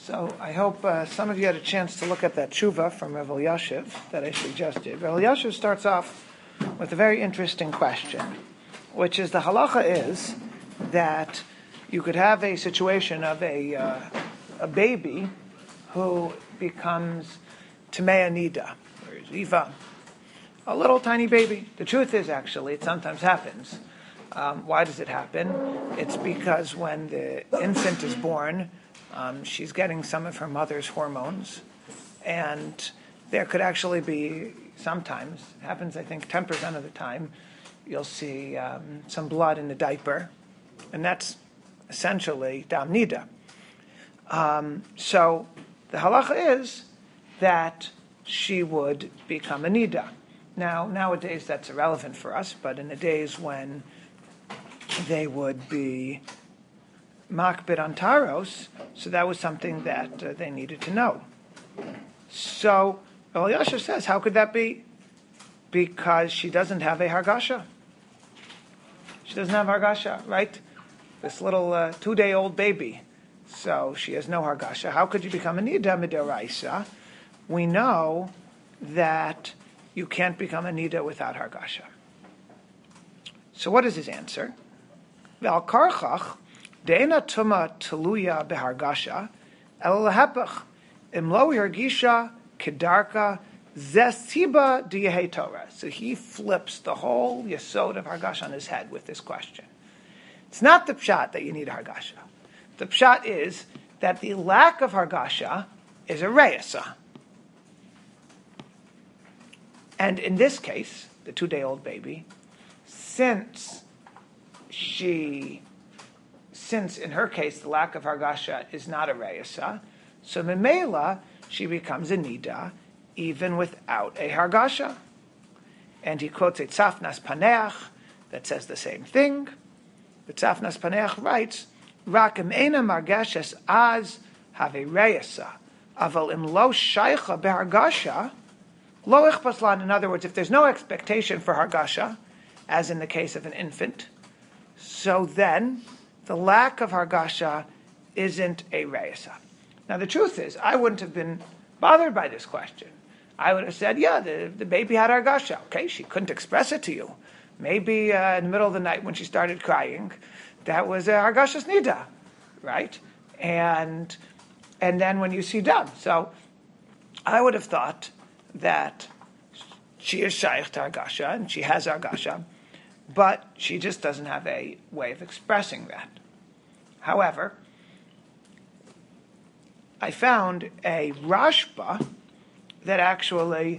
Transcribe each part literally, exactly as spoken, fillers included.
So I hope uh, some of you had a chance to look at that tshuva from Rav Elyashiv that I suggested. Rav Elyashiv starts off with a very interesting question, which is the halacha is that you could have a situation of a uh, a baby who becomes Tamei Nida, or Ziva, a little tiny baby. The truth is, actually, it sometimes happens. Um, why does it happen? It's because when the infant is born, um, she's getting some of her mother's hormones, and there could actually be, sometimes, it happens I think ten percent of the time, you'll see um, some blood in the diaper, and that's essentially Dam Nida. Um, so the halacha is that she would become a Nida. Now, nowadays that's irrelevant for us, but in the days when they would be makbid on taros, so that was something that uh, they needed to know. So Elyashiv says, how could that be? Because she doesn't have a hargasha. She doesn't have hargasha, right? This little uh, two-day-old baby. So she has no hargasha. How could you become a nida midaraisa? We know that you can't become a nida without hargasha. So what is his answer? Val karchach deina tuma teluya behargasha el lahepach imlo yargisha kedarka zesiba diyehe Torah. So he flips the whole yesod of hargasha on his head with this question. It's not the pshat that you need hargasha. The pshat is that the lack of hargasha is a reisa. And in this case, the two-day-old baby, since she, since in her case the lack of hargasha is not a reisa, so memela she becomes a nida even without a hargasha. And he quotes a Tzafnas Paneach that says the same thing. The Tzafnas Paneach writes, Rak im eina margeshes az have reisa, aval im lo shaycha behargasha, lo ichpaslan. In other words, if there's no expectation for hargasha, as in the case of an infant, so then the lack of hargasha isn't a reisa. Now the truth is, I wouldn't have been bothered by this question. I would have said, yeah, the, the baby had hargasha. Okay, she couldn't express it to you. Maybe uh, in the middle of the night when she started crying, that was a hargashas nida, right? And and then when you see dam. So I would have thought that she is shaykh to hargasha, and she has hargasha, but she just doesn't have a way of expressing that. However, I found a Rashba that actually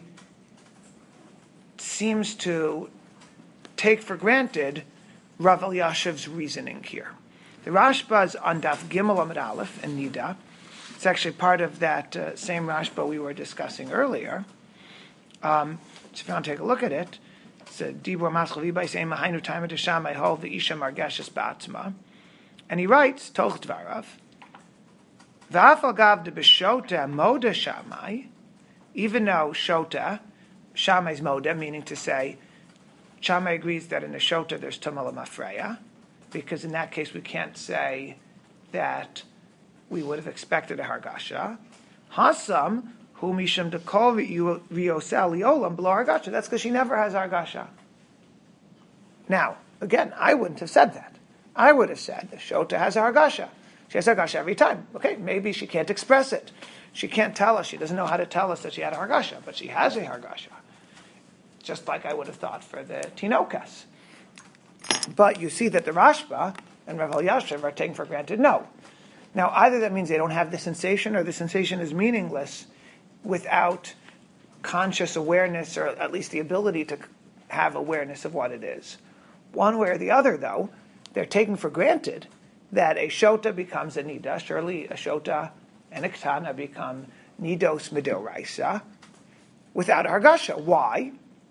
seems to take for granted Rav Elyashiv's reasoning here. The Rashba is on Daf Gimel Amud Aleph and Nida. It's actually part of that uh, same Rashba we were discussing earlier. Um, so if you want to take a look at it, it's a Dibur Maschal V'Bay saying Mahainu Taima Deshamai Hol V'Isha Margeshes Ba'atzma, and he writes Toch Dvarav V'Afal Gav De B'Shota Moda Shamai. Even though Shota, Shammai is Moda, meaning to say, Shammai agrees that in the Shota there's Tumala Mafreya, because in that case we can't say that we would have expected a Hargasha. Hasam, who Misham Dekol Riosel Liolam below Hargasha. That's because she never has Hargasha. Now, again, I wouldn't have said that. I would have said the Shota has a Hargasha. She has Hargasha every time. Okay, maybe she can't express it. She can't tell us. She doesn't know how to tell us that she had a Hargasha, but she has a Hargasha. Just like I would have thought for the Tinokas. But you see that the Rashba and Rav Elyashiv are taking for granted no. Now, either that means they don't have the sensation, or the sensation is meaningless without conscious awareness, or at least the ability to have awareness of what it is. One way or the other, though, they're taking for granted that a Shota becomes a Nida. Surely a Shota and a Ketana become Nidos Midoraisa without Hargasha. Why?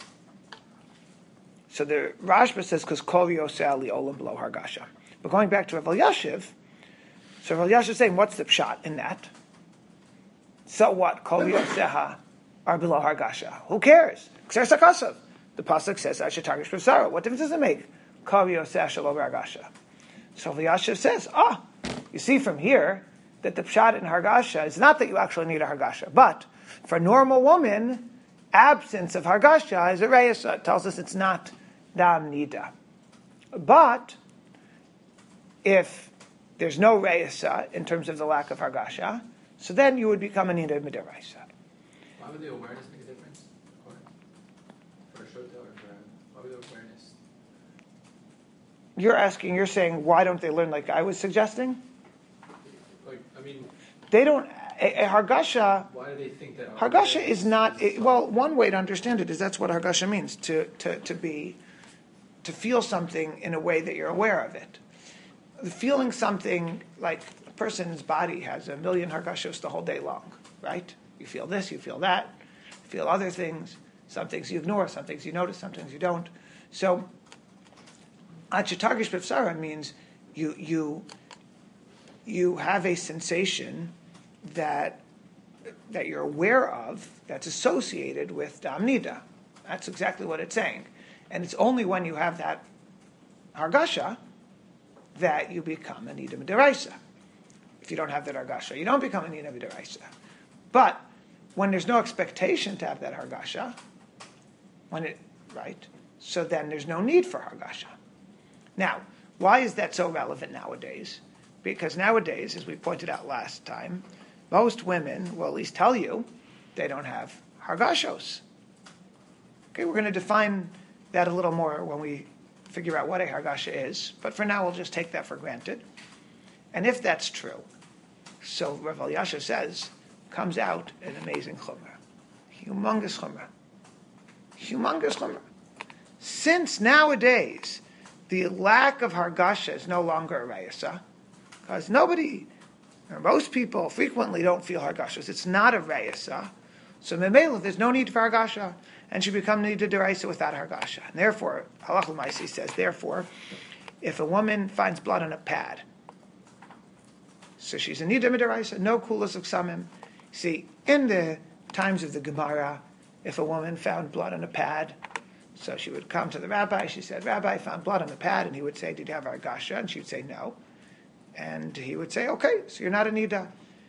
So the Rashba says, because Kol Yoseh Liolam below Hargasha. But going back to Rav Elyashiv, so Rav Elyashiv is saying, what's the pshat in that? So what? Kol Yoseha are below Hargasha. Who cares? Kser Sakasav. The pasuk says, Ashetarish B'Sara. What difference does it make? Kol Yoseh Shalom Hargasha. So Elyashiv says, ah, you see from here that the pshat in Hargasha is not that you actually need a Hargasha, but for a normal woman, absence of Hargasha is a Reisa. It tells us it's not Dam Nida. But if there's no Reisa in terms of the lack of Hargasha, so then you would become a Nida Midaraisa. Why would the awareness make a difference? For a shota or for why would the awareness? You're asking, you're saying, why don't they learn like I was suggesting? Like, I mean, they don't. A, a Hargasha. Why do they think that? Hargasha is not. It, well, one way to understand it is that's what Hargasha means to to to be, to feel something in a way that you're aware of it. Feeling something like a person's body has a million Hargashos the whole day long, right? You feel this, you feel that, you feel other things. Some things you ignore, some things you notice, some things you don't. So, Achatargish B'Psara means you you you have a sensation that that you're aware of that's associated with Dam Nida. That's exactly what it's saying. And it's only when you have that Hargasha that you become a Nida Midaraisa. If you don't have that Hargasha, you don't become a Nida Midaraisa. But when there's no expectation to have that Hargasha, when it, right, so then there's no need for Hargasha. Now, why is that so relevant nowadays? Because nowadays, as we pointed out last time, most women will at least tell you they don't have Hargashos. Okay, we're going to define that a little more when we figure out what a Hargasha is, but for now we'll just take that for granted. And if that's true, so Rav Elyashiv says, comes out an amazing chumrah. Humongous chumrah. Humongous chumrah. Since nowadays, the lack of Hargasha is no longer a Reisa, because nobody, or most people frequently don't feel Hargashas. It's not a Reisa. So Memela, there's no need for Hargasha, and she become Nida Deraisa without Hargasha. And therefore, Halach L'Maisi says, therefore, if a woman finds blood on a pad, so she's a Nida Midaraisa, no kulas of Ksamim. See, in the times of the Gemara, if a woman found blood on a pad, so she would come to the rabbi, she said, Rabbi, I found blood on the pad, and he would say, did you have Hargasha? And she would say, no. And he would say, okay, so you're not a Nida.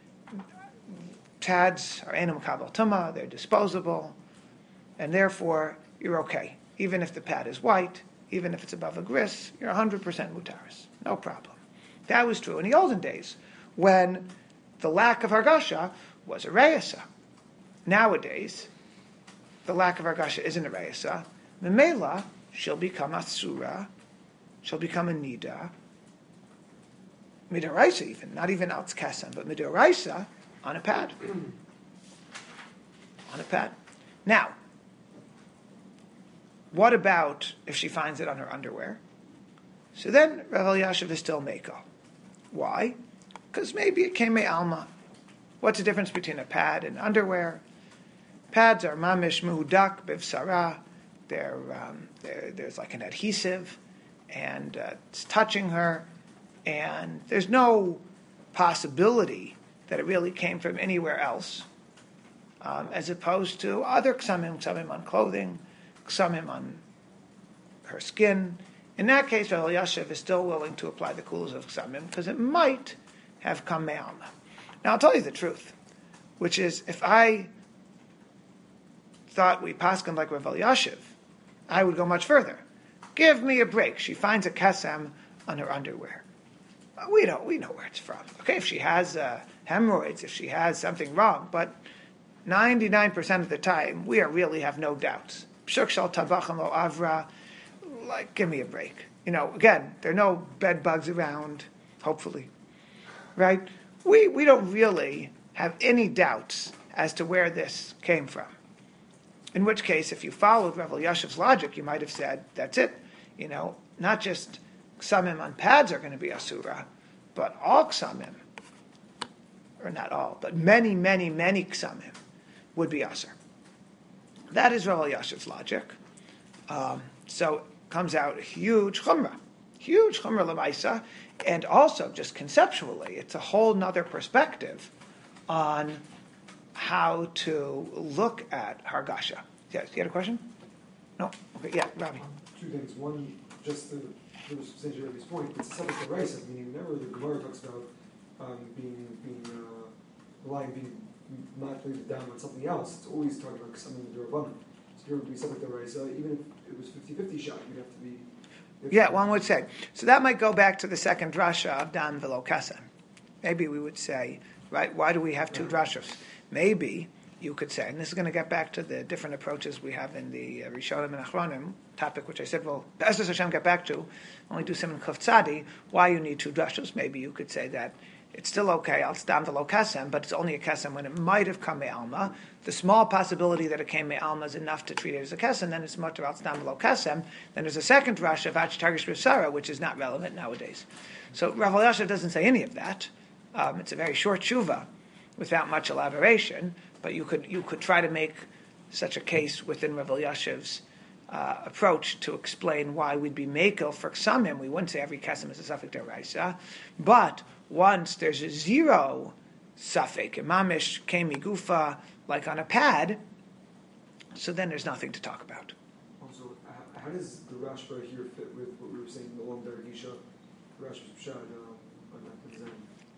Pads are Enum Kabal Tuma, they're disposable, and therefore you're okay. Even if the pad is white, even if it's above a gris, you're one hundred percent mutaris. No problem. That was true in the olden days, when the lack of Hargasha was a Reisa. Nowadays, the lack of Hargasha isn't a Reisa. Memela, she'll become a Surah, she'll become a Nida, Midaraisa even, not even Alts Kesem, but Midaraisa on a pad. On a pad. Now, what about if she finds it on her underwear? So then Rav Elyashiv is still Meiko. Why? Because maybe it came Alma. What's the difference between a pad and underwear? Pads are mamish muhudak bivsara. They're, um, they're, there's like an adhesive, and uh, it's touching her, and there's no possibility that it really came from anywhere else, um, as opposed to other ksamim, ksamim on clothing, ksamim on her skin. In that case, Rav Elyashiv is still willing to apply the kulas of ksamim, because it might have come me'alma. Now, I'll tell you the truth, which is, if I thought we paskin like Rav Elyashiv, I would go much further. Give me a break. She finds a kesem on her underwear. We know, we know where it's from. Okay, if she has uh, hemorrhoids, if she has something wrong, but ninety-nine percent of the time, we are really have no doubts. Pshuk shal tabachim lo avra, like, give me a break. You know, again, there are no bed bugs around, hopefully, right? We we don't really have any doubts as to where this came from. In which case, if you followed Rav Elyashiv's logic, you might have said, that's it. You know, not just ksamim on pads are going to be asura, but all ksamim, or not all, but many, many, many ksamim would be asur. That is Rav Elyashiv's logic. Um, so it comes out a huge chumrah, huge chumrah l'maisa, and also just conceptually, it's a whole nother perspective on how to look at Hargasha. Yes, you had a question? No? Okay, yeah, Robbie. Um, two things. One, just to Saint Jeremy's point, it's a subject of Reisa, meaning whenever the Gemara talks about um, being being uh, relying being not putting it down on something else. It's always talking about something the Rabbanan. So here would be something the Raisa. Even if it was fifty-fifty shot, you'd have to be. Have Yeah, to one would say. So that might go back to the second drasha of dam velo kasem. Maybe we would say, right? Why do we have two drashas? Maybe you could say, and this is going to get back to the different approaches we have in the uh, Rishonim and Achronim topic, which I said, well, as does Hashem get back to, only do Simon Kuf Tzadi, why you need two drashos. Maybe you could say that it's still okay, I'll stam the lo kasem, but it's only a kasem when it might have come me'alma. The small possibility that it came me'alma is enough to treat it as a kasem, then it's much about stam the lo kasem. Then there's a second drasha of Ach Targish B'Sara, which is not relevant nowadays. So Rav Elyashiv doesn't say any of that. Um, it's a very short tshuva without much elaboration, but you could you could try to make such a case within Rav Elyashiv's uh, approach to explain why we'd be makel for ksamim. We wouldn't say every kasem is a suffix deraisa, but once there's a zero suffix, mamish came migufa, like on a pad, so then there's nothing to talk about. Also, how, how does the Rashba here fit with what we were saying, the long Dargisha, Rashba's Pshad, uh, on that exam?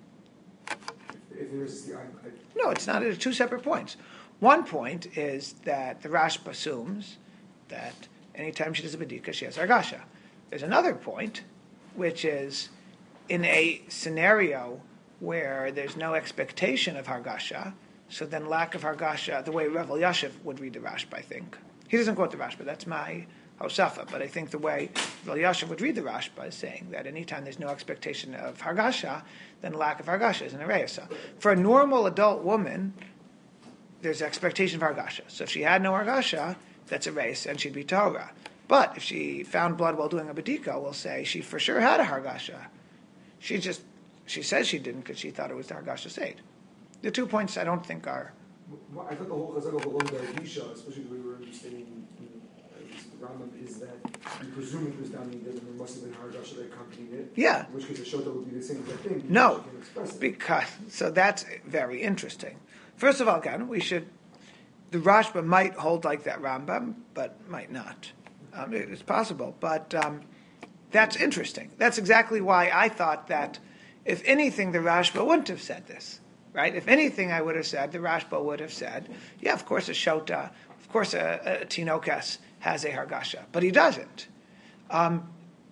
If, if there's the, I, I, No, it's not. It's two separate points. One point is that the Rashba assumes that anytime she does a bedika, she has argasha. There's another point, which is in a scenario where there's no expectation of hargasha, so then lack of hargasha, the way Rav Elyashiv would read the Rashba, I think. He doesn't quote the Rashba, that's my Hosafa, but I think the way Rav Elyashiv would read the Rashba is saying that anytime there's no expectation of hargasha, then lack of hargasha is an areyasa. For a normal adult woman, there's expectation of hargasha. So if she had no hargasha, that's a race, and she'd be Torah. But if she found blood while doing a bedika, we'll say she for sure had a hargasha. She just, she says she didn't because she thought it was the hargasha seid. The two points I don't think are... Well, I thought the whole chazak of the long Dargisha, especially the way we were understanding at least the Rambam, is that you presume it was down needed and there must have been hargasha that accompanied it. Yeah. In which case the shota would be the same exact thing. No, She can't express it. because, so that's very interesting. First of all, again, we should, the Rashba might hold like that Rambam, but might not. Um, it- it's possible, but um, that's interesting. That's exactly why I thought that, if anything, the Rashba wouldn't have said this, right? If anything, I would have said, the Rashba would have said, yeah, of course a shota, of course a, a tinokas has a hargasha, but he doesn't. Um,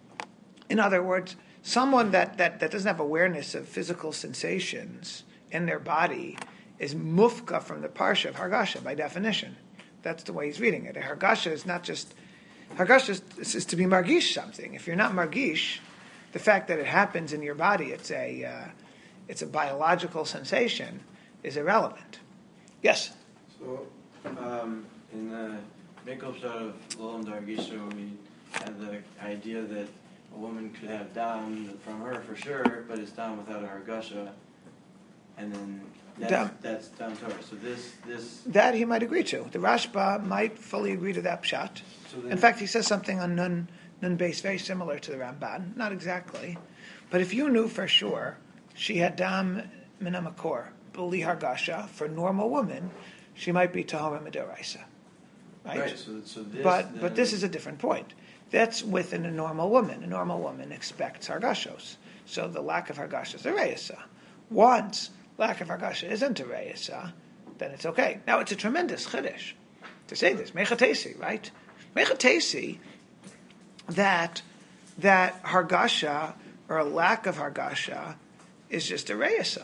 in other words, someone that, that, that doesn't have awareness of physical sensations in their body is mufka from the parsha of hargasha by definition. That's the way he's reading it. A hargasha is not just hargasha is, is to be margish something. If you're not margish, the fact that it happens in your body, it's a uh, it's a biological sensation, is irrelevant. Yes. So, um, in the Mikol shot of Lolam Dargisha, we had the idea that a woman could have dam from her for sure, but it's dam without a hargasha, and then that's Dam. that's dam Torah. So this this That he might agree to. The Rashba might fully agree to that pshat. so then, In fact, he says something on Nun, Nun base very similar to the Ramban. Not exactly. But if you knew for sure she had dam minamakor, b'li hargasha, for a normal woman, she might be tahora midoraisa. Right? right. So so this But then, but this is a different point. That's within a normal woman. A normal woman expects hargashos. So the lack of hargasha is a reisa. Once lack of hargasha isn't a reisa, then it's okay. Now it's a tremendous chiddush to say this. Mechatesi, right? Mechatesi that that hargasha or a lack of hargasha is just a reisa.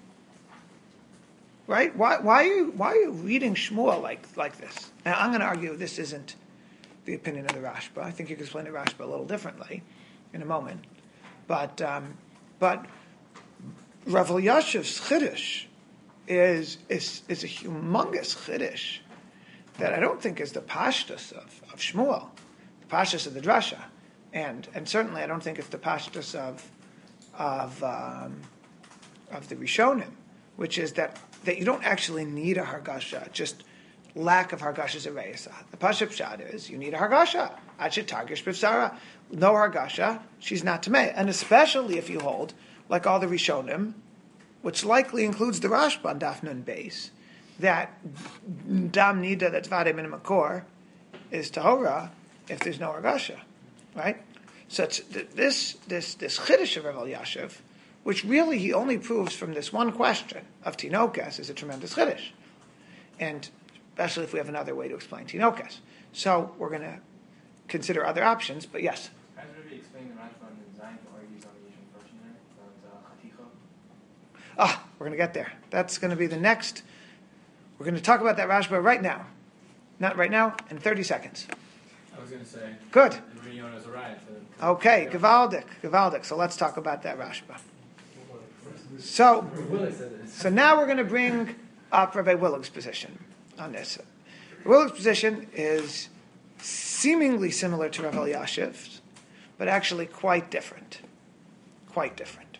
Right? Why, why, are you, why are you reading Shmuel like, like this? Now, I'm going to argue this isn't the opinion of the Rashba. I think you can explain the Rashba a little differently in a moment. But um, but Rav Elyashiv's chiddush is, is, is a humongous chiddush that I don't think is the pashtus of, of Shmuel, the pashtus of the drasha. And and certainly I don't think it's the pashtus of, of, um, of the Rishonim, which is that that you don't actually need a hargasha, just lack of hargasha is a reisa. The pashup shad is you need a hargasha. Achit targish b'vsara. No hargasha, she's not tamei. And especially if you hold, like all the Rishonim, which likely includes the Rashba Daf Nun base, that dam nida that's vade min makor is tahora if there's no hargasha, right? So it's, this this this chiddush of Rav Elyashiv, which really he only proves from this one question of Tinokes, is a tremendous chiddush. And especially if we have another way to explain Tinokes. So we're going to consider other options, but yes? As Rabbi explained the Rashba on the design or use on the Yishon portion there, about Chaticha. Ah, we're going to get there. That's going to be the next. We're going to talk about that Rashba right now. Not right now, in thirty seconds. I was going to say. Good. The Rion is right. Okay, Gavaldik, Gavaldik. So let's talk about that Rashba. So, so now we're going to bring up Rabbi Willig's position on this. Willig's position is seemingly similar to Rav Elyashiv's, but actually quite different. Quite different.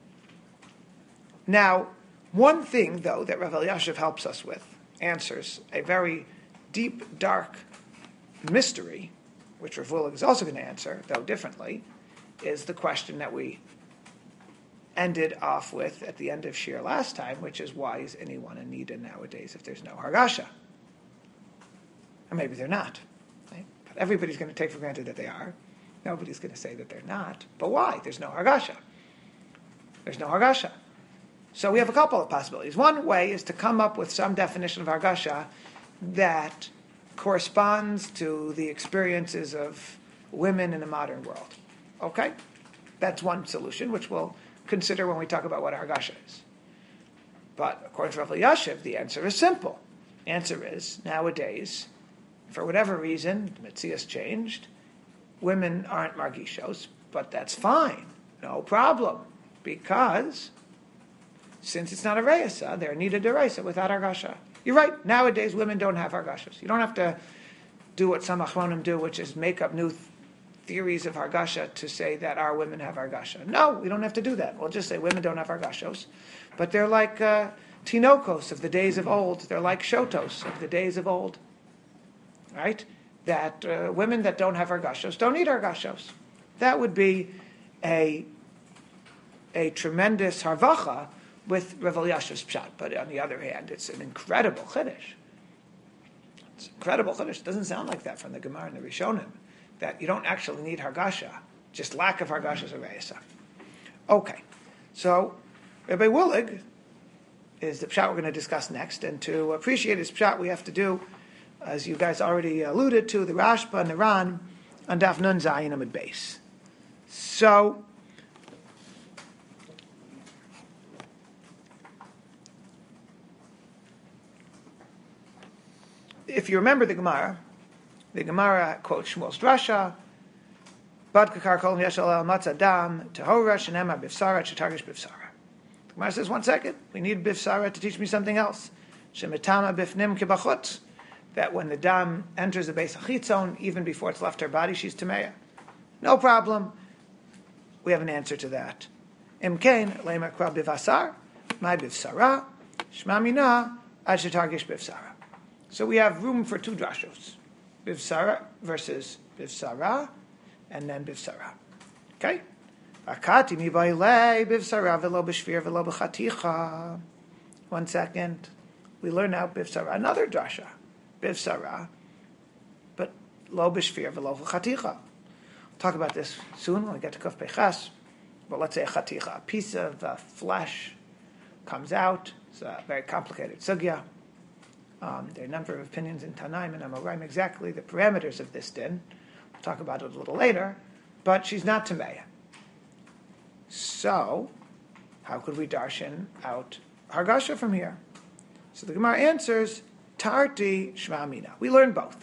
Now, one thing, though, that Rav Elyashiv helps us with, answers a very deep, dark mystery, which Rav Willig is also going to answer, though differently, is the question that we ended off with at the end of Shir last time, which is, why is anyone in Nida nowadays if there's no Hargasha? Or maybe they're not. Right? But everybody's going to take for granted that they are. Nobody's going to say that they're not. But why? There's no Hargasha. There's no Hargasha. So we have a couple of possibilities. One way is to come up with some definition of Hargasha that corresponds to the experiences of women in the modern world. Okay? That's one solution, which we'll consider when we talk about what Hargasha is. But according to Rav Elyashiv, the answer is simple. The answer is, nowadays, for whatever reason, the Metzias changed, women aren't margishos, but that's fine. No problem. Because, since it's not a reisa, they're needed a reisa without Hargasha. You're right, nowadays women don't have Hargashas. You don't have to do what some Achronim do, which is make up new th- theories of Hargasha to say that our women have Hargasha. No, we don't have to do that. We'll just say women don't have Hargashos. But they're like uh, Tinokos of the days of old. They're like Shotos of the days of old. Right? That uh, women that don't have Hargashos don't need Hargashos. That would be a, a tremendous harvacha with Rav Elyashiv's pshat. But on the other hand, it's an incredible chiddush. It's an incredible chiddush. It doesn't sound like that from the Gemara and the Rishonim, that you don't actually need Hargasha. Just lack of Hargasha is a reisa. Okay. So, Rabbi Willig is the pshat we're going to discuss next. And to appreciate his pshat, we have to do, as you guys already alluded to, the Rashba and the Ran on Daf Nun Zayin Amud Beis. So, if you remember the Gemara, the Gemara quotes Shmuel's drasha, Bad kakar kol yeshal el matzah dam tehora shenema bifsara shetargish bifsara. The Gemara says, one second, we need bifsara to teach me something else. Shemetama bifnim kibachut, that when the dam enters the base of chitzon, even before it's left her body, she's tameya. No problem. We have an answer to that. Imkein leima kra bivasar, my bifsara, shma mina ad shetargish bifsara. So we have room for two drashos. Bivsara versus Bivsara, and then Bivsara. Okay? Akati mi bailei Bivsara velo b'shvir velo b'chaticha. One second. We learn now Bivsara. Another drasha. Bivsara, but lo b'shvir velo b'chaticha. We'll talk about this soon when we get to Kuf Pechas. But let's say a chaticha. A piece of uh, flesh comes out. It's a very complicated sugya. Um, there are a number of opinions in Tanaim and Amoraim exactly the parameters of this din. We'll talk about it a little later. But she's not Tameya. So, how could we darshan out Hargasha from here? So the Gemara answers, Tarti Shmamina. We learn both.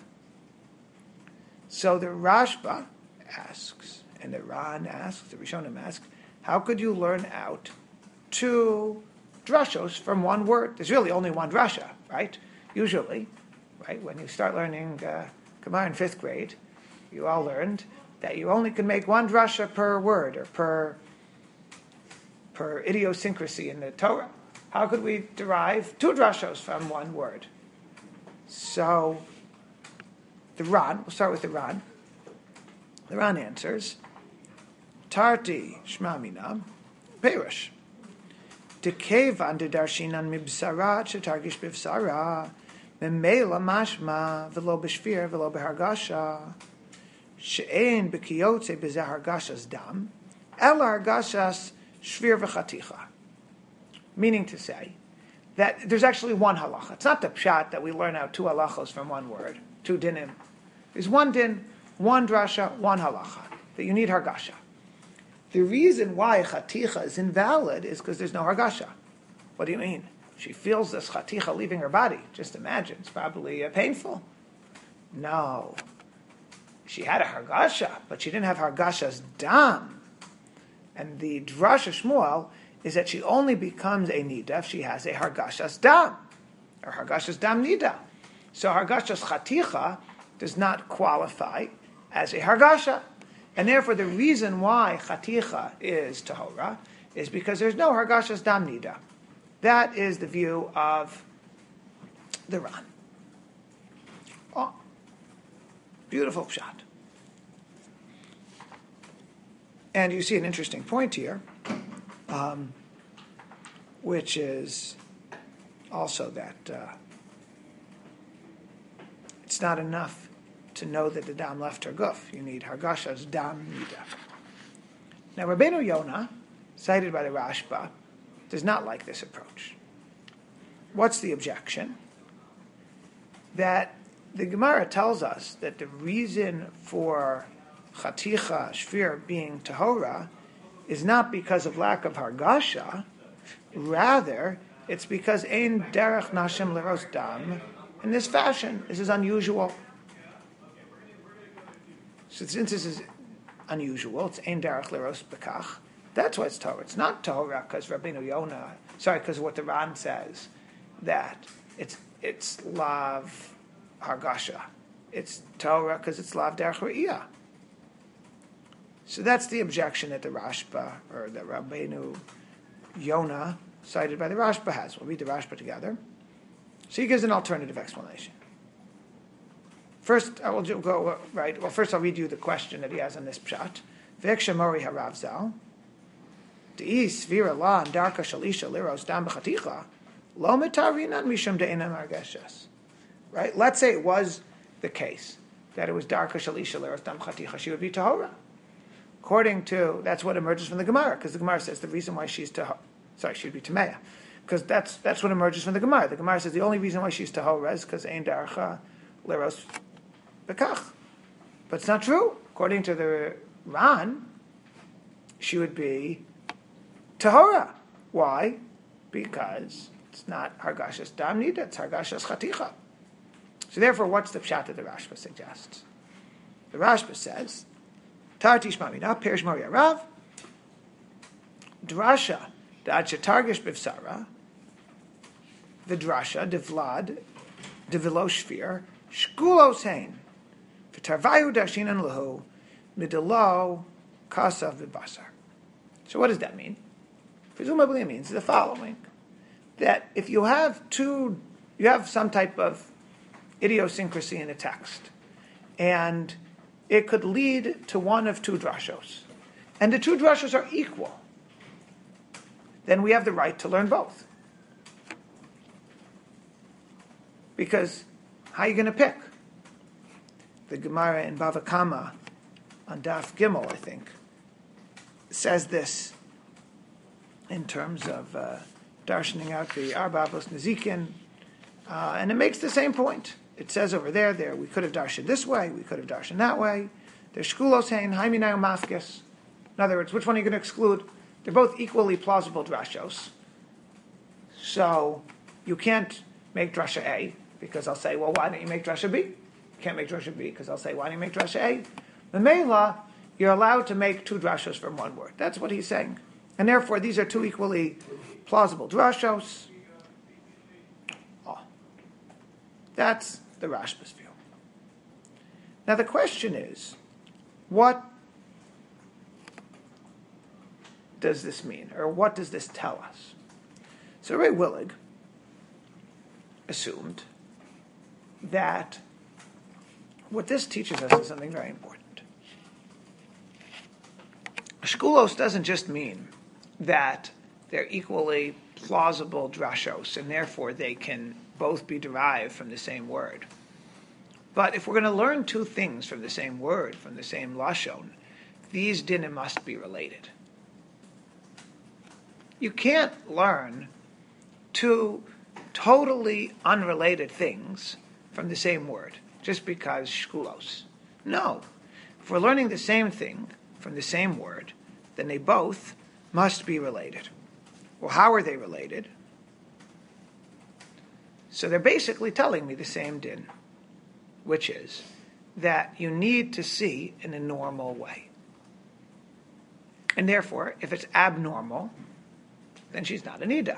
So the Rashba asks, and the Ran asks, the Rishonim asks, how could you learn out two drashos from one word? There's really only one drasha, right? Usually, right, when you start learning uh, Gemara in fifth grade, you all learned that you only can make one drasha per word or per per idiosyncrasy in the Torah. How could we derive two drashos from one word? So, the Ran, we'll start with the Ran. The Ran answers, Tarti Shmamina Perush. Dekevan de darshinan mibsara shetargish bivsara memela mashma velo b'shvir velo b'hargasha she'ein b'kiyotze b'zeh hargashas dam el hargashas shvir v'chaticha. Meaning to say that there's actually one halacha. It's not the pshat that we learn out two halachos from one word, two dinim. There's one din, one drasha, one halacha, that you need hargasha. The reason why chaticha is invalid is because there's no hargasha. What do you mean? She feels this chaticha leaving her body. Just imagine, it's probably uh, painful. No. She had a hargasha, but she didn't have hargasha's dam. And the drasha Shmuel is that she only becomes a nida if she has a hargasha's dam, or hargasha's dam nida. So hargasha's chaticha does not qualify as a hargasha. And therefore the reason why chaticha is tahora is because there's no hargasha's dam nida. That is the view of the Ran. Oh, beautiful pshat. And you see an interesting point here, um, which is also that uh, it's not enough to know that the dam left her guf. You need hargasha's dam nida. Now, Rabbeinu Yonah, cited by the Rashba, does not like this approach. What's the objection? That the Gemara tells us that the reason for chaticha, shvir, being tahora is not because of lack of hargasha, rather it's because ein derech nashim leros dam in this fashion. This is unusual. So since this is unusual, it's ein derech leros bekach. That's why it's tahora. It's not tahora because Rabbeinu Yonah, sorry, because what the Ran says, that it's it's lav hargasha. It's tahora because it's lav derech re'iyah. So that's the objection that the Rashba, or the Rabbeinu Yonah, cited by the Rashba, has. We'll read the Rashba together. So he gives an alternative explanation. First, I will go, right, well, first I'll read you the question that he has on this pshat. V'ek shemori harav zal, de'i svira la and darka shalisha liros dam b'chaticha, lo mitarinan mishum de'inam argeshes. Right? Let's say it was the case that it was darka shalisha liros dam b'chaticha, she would be tahora. According to, that's what emerges from the Gemara, because the Gemara says the reason why she's tahora, sorry, she'd be tameya, because that's that's what emerges from the Gemara. The Gemara says the only reason why she's tahora is because ein darcha liros bekach. But it's not true. According to the Ran, she would be tahora. Why? Because it's not hargashas dam nida, it's hargashas chaticha. So therefore, what's the pshat that the Rashba suggests? The Rashba says, Tartish mamina, perish Maria Rav, drasha, da'ad shetargish bivsara, the drasha, de vlad, de veloshfir, shkulos hein, v'tarvayu dashinan lahu, midalo, kasav v'basar. So what does that mean? Presumably it means the following, that if you have two, you have some type of idiosyncrasy in a text, and it could lead to one of two drashos, and the two drashos are equal, then we have the right to learn both. Because how are you going to pick? The Gemara in Bava Kama on Daf Gimel, I think, says this in terms of uh, darshaning out the Arba Avos Nezikin, uh, and it makes the same point. It says over there, there we could have darshan this way, we could have darshan that way. There's shkulos hein, haiminayu mafkes. In other words, which one are you going to exclude? They're both equally plausible drashos. So you can't make drasha A, because I'll say, well, why don't you make drasha B? You can't make drasha B, because I'll say, why don't you make drasha A? The Mela, you're allowed to make two drashos from one word. That's what he's saying. And therefore, these are two equally plausible drashos. Oh. That's the Rashba's view. Now the question is, what does this mean, or what does this tell us? So Ray Willig assumed that what this teaches us is something very important. Shkulos doesn't just mean that they're equally plausible drashos, and therefore they can both be derived from the same word. But if we're going to learn two things from the same word, from the same lashon, these dinim must be related. You can't learn two totally unrelated things from the same word, just because shkulos. No. If we're learning the same thing from the same word, then they both must be related. Well, how are they related? So they're basically telling me the same din, which is that you need to see in a normal way. And therefore, if it's abnormal, then she's not a nida.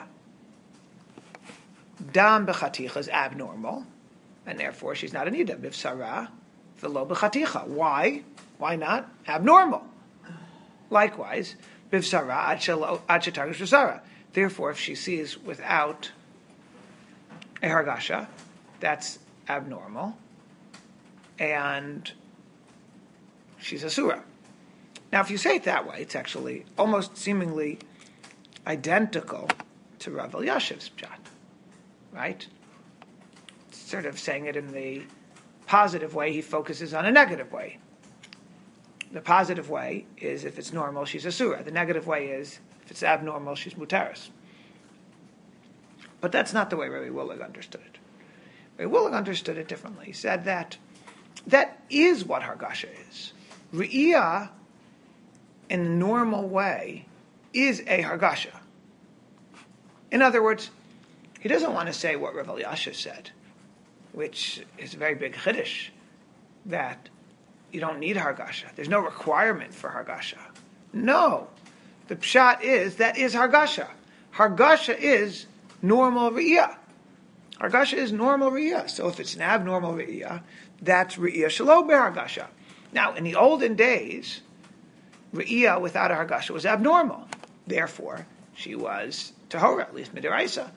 Dam b'chaticha is abnormal, and therefore she's not a nida. B'vsara, v'lo b'chaticha. Why? Why not? Abnormal. Likewise, b'vsara ad shetargish b'sara. Therefore, if she sees without a hargasha, that's abnormal, and she's a surah. Now, if you say it that way, it's actually almost seemingly identical to Rav Elyashiv's pshat, right? Sort of saying it in the positive way, he focuses on a negative way. The positive way is if it's normal, she's a surah. The negative way is if it's abnormal, she's mutaris. But that's not the way Rabbi Willig understood it. Rabbi Willig understood it differently. He said that that is what hargasha is. Re'iyah, in the normal way, is a hargasha. In other words, he doesn't want to say what Rav Elyashiv said, which is a very big chiddush, that you don't need hargasha. There's no requirement for hargasha. No. The pshat is that is hargasha. Hargasha is normal re'iyah. Hargasha is normal re'iyah. So if it's an abnormal re'iyah, that's re'iyah shelo be'hargasha. Now, in the olden days, re'iyah without a hargasha was abnormal. Therefore, she was tahora, at least midiraisa.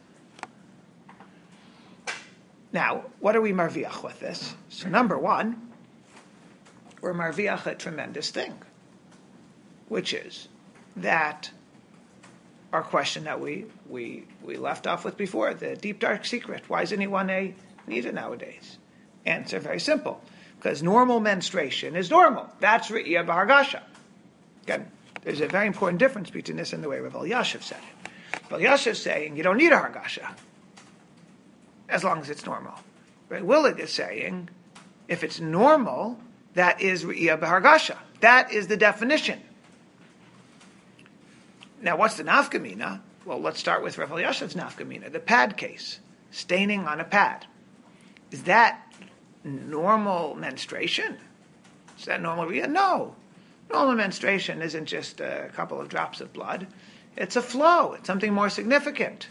Now, what are we marviach with this? So number one, we're marviach a tremendous thing, which is that our question that we, we, we left off with before, the deep dark secret. Why is anyone a nida nowadays? Answer, very simple. Because normal menstruation is normal. That's re'iyah b'hargasha. Again, there's a very important difference between this and the way Rav Elyashiv said it. Rav Elyashiv is saying you don't need a hargasha as long as it's normal. Rav Willig is saying if it's normal, that is re'iyah b'hargasha. That is the definition. Now, what's the nafkamina? Well, let's start with Rav Elyashiv's nafkamina, the pad case, staining on a pad. Is that normal menstruation? Is that normal re'iyah? No. Normal menstruation isn't just a couple of drops of blood. It's a flow. It's something more significant.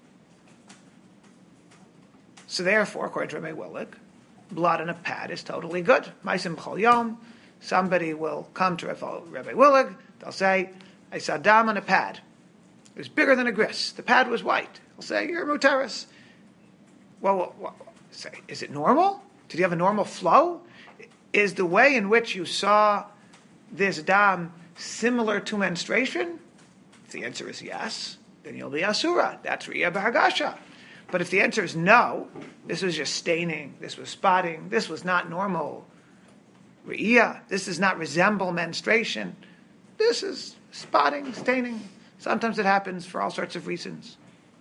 So therefore, according to Rabbi Willig, blood on a pad is totally good. Maisim b'chol yom. Somebody will come to Rabbi Willig. They'll say, I saw dam on a pad. It was bigger than a gris. The pad was white. I'll say, you're mutaris. Well, well, well, say, is it normal? Did you have a normal flow? Is the way in which you saw this dam similar to menstruation? If the answer is yes, then you'll be asura. That's re'iyah b'hargasha. But if the answer is no, this was just staining, this was spotting, this was not normal re'iyah, this does not resemble menstruation, this is spotting, staining. Sometimes it happens for all sorts of reasons.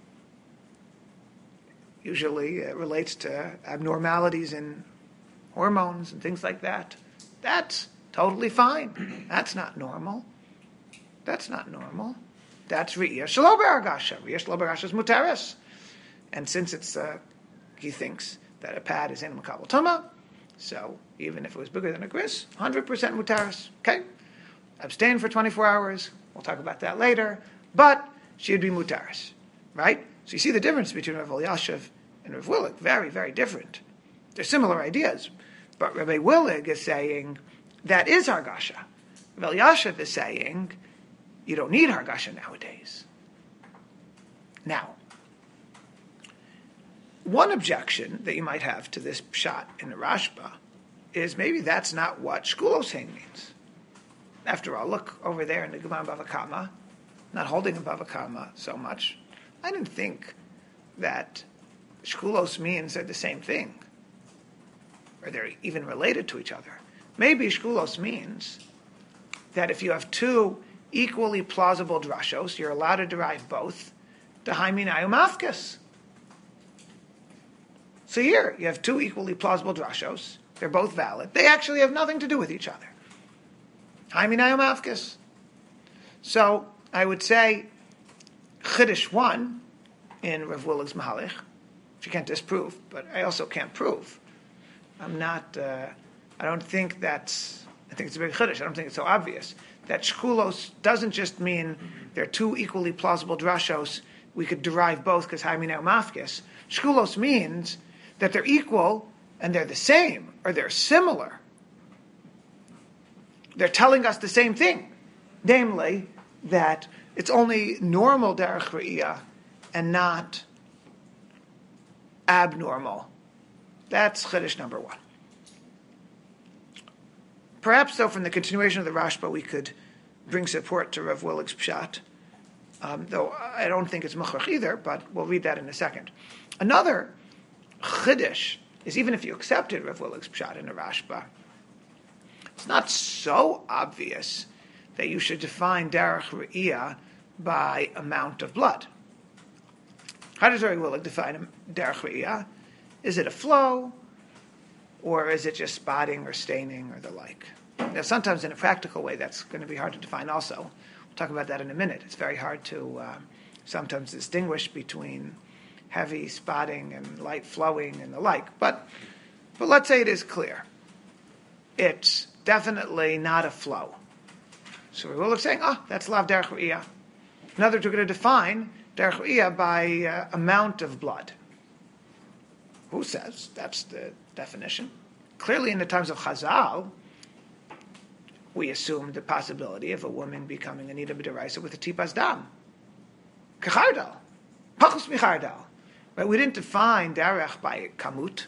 Usually it relates to abnormalities in hormones and things like that. That's totally fine. That's not normal. That's not normal. That's re'iyah shelo b'hargasha. Re'iyah shelo b'hargasha is mutaris. And since it's, uh, he thinks that a pad is in makabel tuma, so even if it was bigger than a gris, one hundred percent mutaris. Okay? Abstain for twenty-four hours. We'll talk about that later. But she would be mutaris. Right? So you see the difference between Rav Elyashiv and Rav Willig. Very, very different. They're similar ideas. But Rabbi Willig is saying that is hargasha. Rav Elyashiv is saying you don't need hargasha nowadays. Now, one objection that you might have to this pshat in the Rashba is maybe that's not what shkulos hang means. After all, look over there in the Gemara Bava Kama, not holding a Bava Kama so much. I didn't think that shkulos means they're the same thing, or they're even related to each other. Maybe shkulos means that if you have two equally plausible drashos, you're allowed to derive both, Dahaiminayu mafkes. So here, you have two equally plausible drashos. They're both valid. They actually have nothing to do with each other. Haiminayu mafkes. So, I would say, Chiddush one in Rav Willig's Mahalich, which you can't disprove, but I also can't prove. I'm not, uh, I don't think that's, I think it's a big Chiddush. I don't think it's so obvious. That shkulos doesn't just mean they're two equally plausible drashos. We could derive both because Haiminayu mafkes. Shkulos means that they're equal and they're the same, or they're similar. They're telling us the same thing. Namely, that it's only normal derech re'iyah and not abnormal. That's chiddush number one. Perhaps, though, from the continuation of the Rashba, we could bring support to Rav Willig's pshat, um, though I don't think it's machach either, but we'll read that in a second. Another chiddush is, even if you accepted Rav Willig's pshat in the Rashba, it's not so obvious that you should define derech re'iyah by amount of blood. How does Rav Willig define derech re'iyah? Is it a flow, or is it just spotting or staining or the like? Now, sometimes in a practical way, that's going to be hard to define also. We'll talk about that in a minute. It's very hard to uh, sometimes distinguish between heavy spotting and light flowing and the like. But, but let's say it is clear. It's definitely not a flow. So we will be saying, oh, that's lav derech re'iyah. In other words, we're going to define derech re'iyah by uh, amount of blood. Who says that's the definition? Clearly, in the times of Chazal, we assumed the possibility of a woman becoming a nida b'deraisa with a tipas dam. Kechardal. Pachus michardal. Right? We didn't define derech by kamut.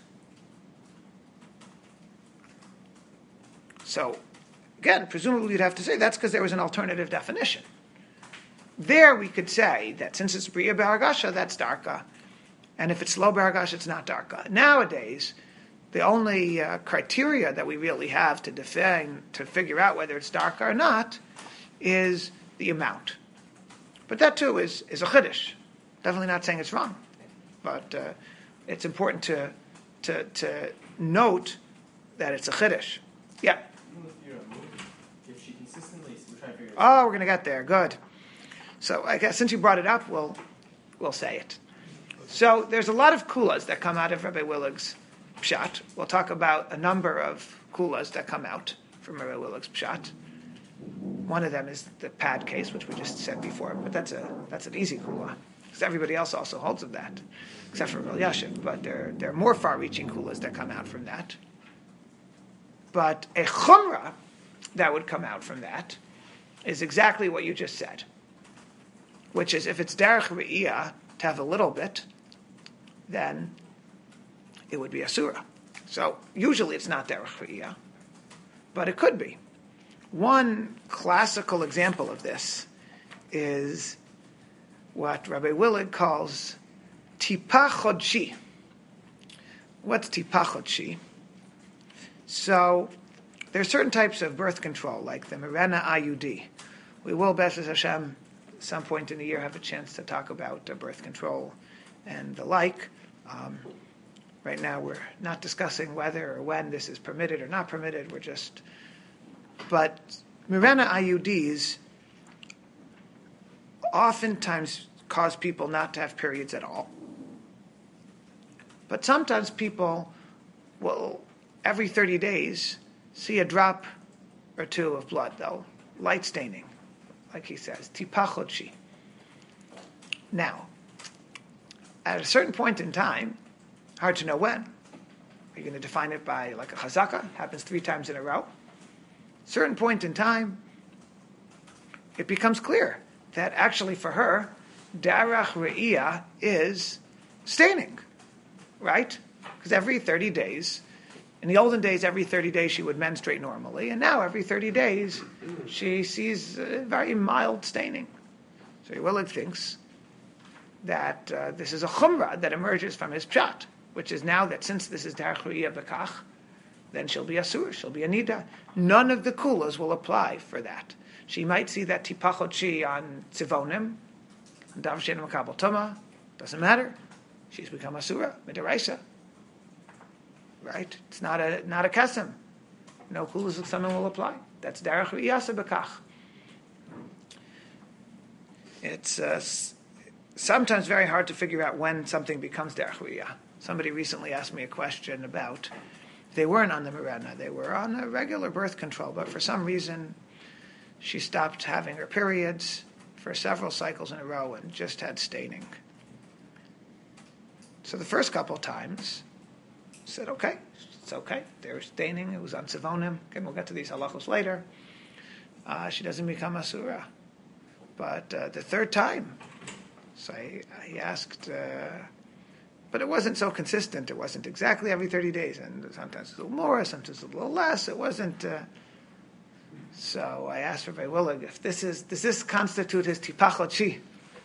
So, again, presumably you'd have to say that's because there was an alternative definition. There we could say that since it's bria b'hargasha, that's darka. And if it's low b'hargasha, it's not darka. Nowadays, the only uh, criteria that we really have to define, to figure out whether it's darka or not, is the amount. But that too is, is a chiddush. Definitely not saying it's wrong. But uh, it's important to, to, to note that it's a chiddush. Yeah. If she consistently, we're trying to figure it out. Oh, we're going to get there. Good. So I guess since you brought it up, we'll we'll say it. So there's a lot of kulas that come out of Rabbi Willig's pshat. We'll talk about a number of kulas that come out from Rabbi Willig's pshat. One of them is the pad case, which we just said before, but that's a that's an easy kula because everybody else also holds of that, except for Rabbi Yashiv. But there there are more far-reaching kulas that come out from that. But a chumrah that would come out from that is exactly what you just said, which is if it's derech re'iyah to have a little bit, then it would be a surah. So usually it's not derech re'iyah, but it could be. One classical example of this is what Rabbi Willig calls tipa chodshi. What's tipa chodshi? So there are certain types of birth control, like the Mirena I U D. We will, B'ezras Hashem, at some point in the year have a chance to talk about uh, birth control and the like. Um, right now we're not discussing whether or when this is permitted or not permitted. We're just... But Mirena I U Ds oftentimes cause people not to have periods at all. But sometimes people will, every thirty days, see a drop or two of blood, though, light staining, like he says, tipa chodshi. Now, at a certain point in time, hard to know when, are you going to define it by like a chazaka, happens three times in a row? Certain point in time, it becomes clear that actually for her, derech re'iyah is staining, right? Because every thirty days, in the olden days, every thirty days she would menstruate normally, and now every thirty days she sees uh, very mild staining. So Willig thinks that uh, this is a chumrah that emerges from his pshat, which is now that since this is derech re'iyah b'kach, then she'll be asur, she'll be a nida. None of the kulas will apply for that. She might see that tipachot chi on tzivonim, on davar she'eino makabel tuma. Doesn't matter. She's become asura midaraisa. Right? It's not a not a kesem. No kulas l'ksamim will apply. That's derech v'iyasa b'kach. It's uh, sometimes very hard to figure out when something becomes derech v'iyah. Somebody recently asked me a question about, they weren't on the Mirena, they were on a regular birth control, but for some reason she stopped having her periods for several cycles in a row and just had staining. So the first couple of times, said, okay, it's okay. There was staining, it was on Tzivonim. Okay, we'll get to these halachos later. Uh, she doesn't become asura. But uh, the third time, so I, I asked, uh, but it wasn't so consistent. It wasn't exactly every thirty days, and sometimes a little more, sometimes a little less. It wasn't. Uh, so I asked Rabbi Willig if this is does this constitute his tipachot chi?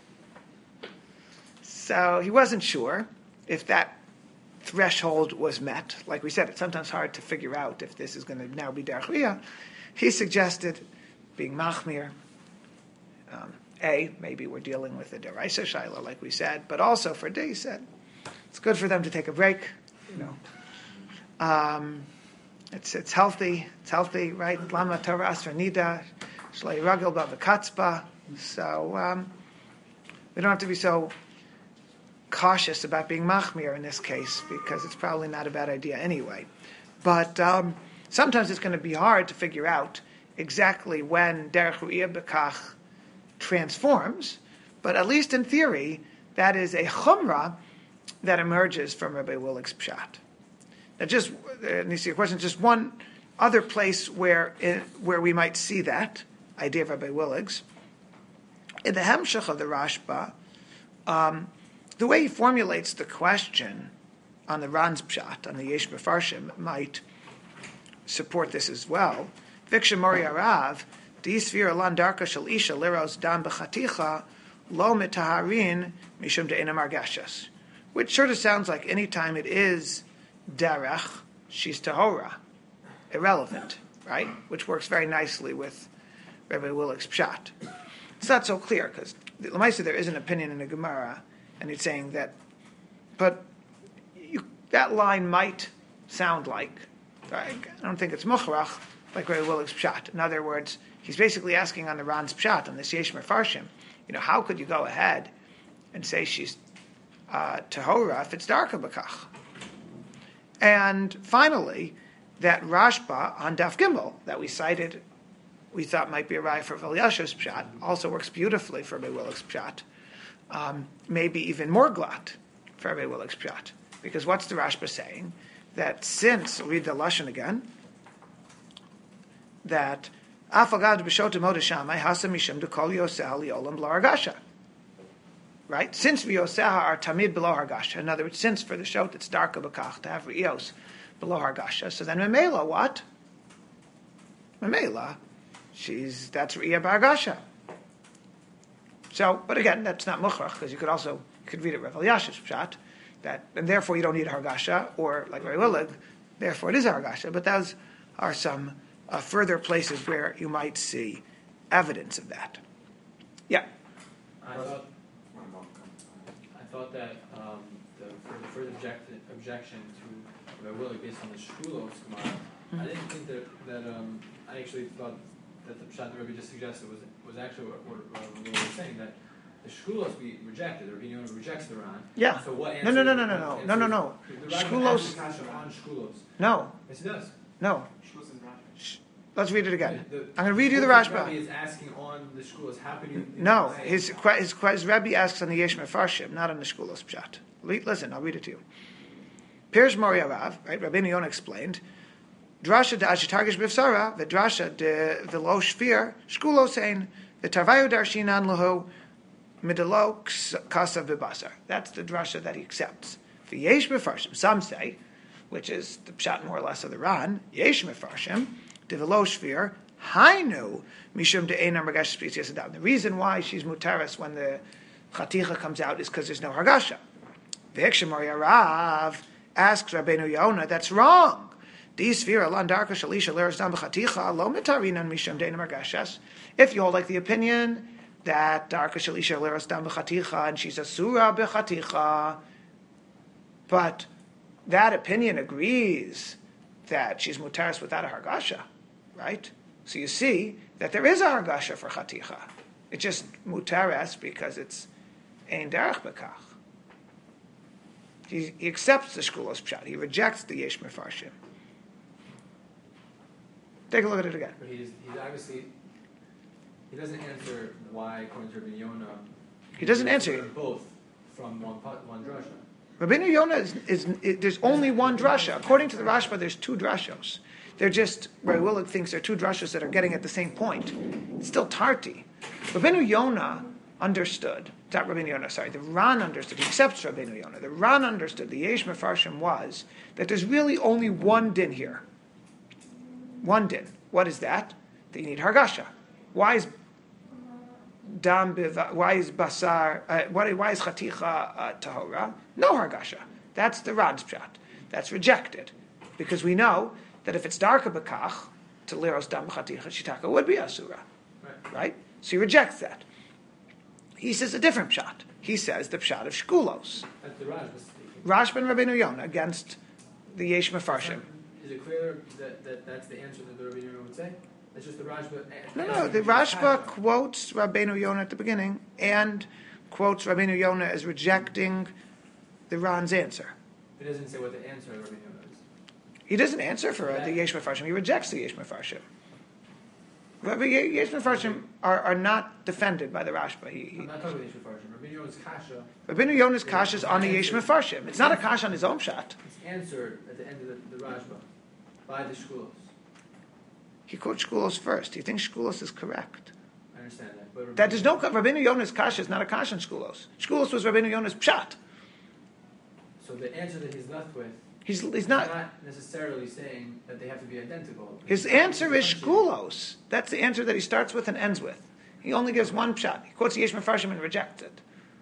So he wasn't sure if that threshold was met. Like we said, it's sometimes hard to figure out if this is going to now be derech v'iyah. He suggested being machmir. Um, A, maybe we're dealing with the deraisa shaila, like we said, but also for D, he said it's good for them to take a break. You know, um, it's it's healthy. It's healthy, right? Lama Torah asra nida shlei ragel ba v'katzba. So um, we don't have to be so cautious about being machmir in this case because it's probably not a bad idea anyway. But um, sometimes it's going to be hard to figure out exactly when derech v'iyah b'kach transforms, but at least in theory, that is a chumrah that emerges from Rabbi Willig's pshat. Now, just and you see a question, just one other place where it, where we might see that idea of Rabbi Willig's in the hemshech of the Rashba, um, the way he formulates the question on the Ran's pshat on the Yesh Mefarshim might support this as well. Viksha Mori Arav. Disfir lan darka shel isha liros dam b'chaticha lo mitaharin mishum de'ena margashas, which sort of sounds like any time it is derech, she's tahora, irrelevant, right? Which works very nicely with Rabbi Willig's pshat. It's not so clear because l'maisa there is an opinion in the Gemara, and it's saying that, but you, that line might sound like, I don't think it's muchrach, like Rabbi Willig's pshat. In other words, he's basically asking on the Ran's pshat, on this Yesh Mefarshim, you know, how could you go ahead and say she's uh, tahora if it's darka b'kach? And finally, that Rashba on Daf Gimel that we cited, we thought might be a raya for Elyashiv's pshat, also works beautifully for Rabbi Willig's pshat, um, maybe even more glatt for Rabbi Willig's pshat. Because what's the Rashba saying? That since, read the Lashon again, that Afagad b'shota modeshamai hasa mishum dekol yoseh liolam b'lo hargasha. Right? Since v'yoseha are tamid below hargasha. In other words, since for the shot it's darka b'kach to have rios below hargasha. So then memela what? Memela, she's that's riyah b'hargasha. So, but again, that's not muchrach because you could also you could read it Rav Elyashiv's pshat that, and therefore you don't need a hargasha, or like Rabbi Willig, therefore it is a hargasha. But those are some Uh, further places where you might see evidence of that. Yeah. I thought, I thought that um, the, for the further object, objection to Rabbi Willig based on the Shkulos Gemara, mm-hmm. I didn't think that, that um, I actually thought that the pshat that Rabbi just suggested was was actually what, what uh, Rabbi was saying, that the Shkulos be rejected, or Rabbi rejects the Ran. Yeah. So what no, no, no, no, no, no, no, no, no. Shkulos. On Shkulos. No. Yes, it does. No. Let's read it again. The, the, I'm going to read you the Rashba. Rabbi is asking on the Shkulos. How can you? No, his, his his Rebbe asks on the Yesh Mefarshim, not on the Shkulos pshat. Listen, I'll read it to you. Pirush Mori Arav, right? Rabbeinu Yonah explained. Drasha de Ashitargish Bivsara, the Drasha de Velo Shfir, Shkulosein, the Tarvayu Darshinan Lahu, Midelo Kasa Vibasar. That's the Drasha that he accepts. For Yesh Mefarshim, some say, which is the pshat more or less of the Ran, Yesh Mefarshim, de Velo Shfir, Hainu, Mishum de Einar Margash Species Adam. The reason why she's mutaris when the Chaticha comes out is because there's no Hargasha. The Hikshemari Arav asks Rabbeinu Yonah, that's wrong. If you hold like the opinion that darka shalisha leras dam b'chaticha and she's a surah b'chaticha, but that opinion agrees that she's mutaris without a hargasha, right? So you see that there is a hargasha for chaticha. It's just mutaris because it's ein derech bekach. He, he accepts the shkulos pshat. He rejects the yesh mefarshim. Take a look at it again. But he's, he's obviously, he doesn't answer why, according to Rabbi Yonah, He doesn't answer learn you. both from one pot- one drasha. Rabbeinu Yonah is, is, is there's only one drasha. According to the Rashba, there's two drashos. They're just, Rabbi Willig thinks they're two drashos that are getting at the same point. It's still tarty. Rabbeinu Yonah understood, not Rabbeinu Yonah, sorry, the Ran understood, he accepts Rabbeinu Yonah. The Ran understood, the Yesh Mefarshim was, that there's really only one din here. One din. What is that? That you need Hargasha. Why is Dam biva, why is Basar, uh, why, why is Chaticha uh, Tahora? No Hargasha. That's the Ran's pshat. That's rejected. Because we know that if it's darka bekach, to liros dam chaticha shitaka would be asura. Right. Right? So he rejects that. He says a different pshat. He says the pshat of shkulos. That's the Raj was speaking. Rashba and Rabbeinu Yonah against the Yesh Mefarshim. Is it clear that, that that's the answer that the Rabbi Yonah would say? That's just the Rashba. No, no, the Rashba quotes Rabbeinu Yonah at the beginning and quotes Rabbeinu Yonah as rejecting the Ran's answer. It doesn't say what the answer of Rabbi Yonah is. He doesn't answer for uh, the Yesh Mefarshim. He rejects the Yesh Mefarshim. Rabbi Ye- Yesh Mefarshim are, are not defended by the Rashba. He, he, I'm not talking about Yesh Mefarshim. Rabbi Yonah's kasha Rabbeinu Yonah's kasha is on the Yesh Mefarshim. It's not a kasha on his own pshat. is answered at the end of the, the Rashba by the Shkulos. He quotes Shkulos first. He thinks Shkulos is correct. I understand that. But Rabbi That is no Rabbeinu Yonah's kasha is not a kasha on Shkulos. Shkulos was Rabbeinu Yonah's pshat. So the answer that he's left with, He's he's he's not. not necessarily saying that they have to be identical. His answer is Shkulos. That's the answer that he starts with and ends with. He only gives one pshat. He quotes Yesh Mefarshim and rejects it.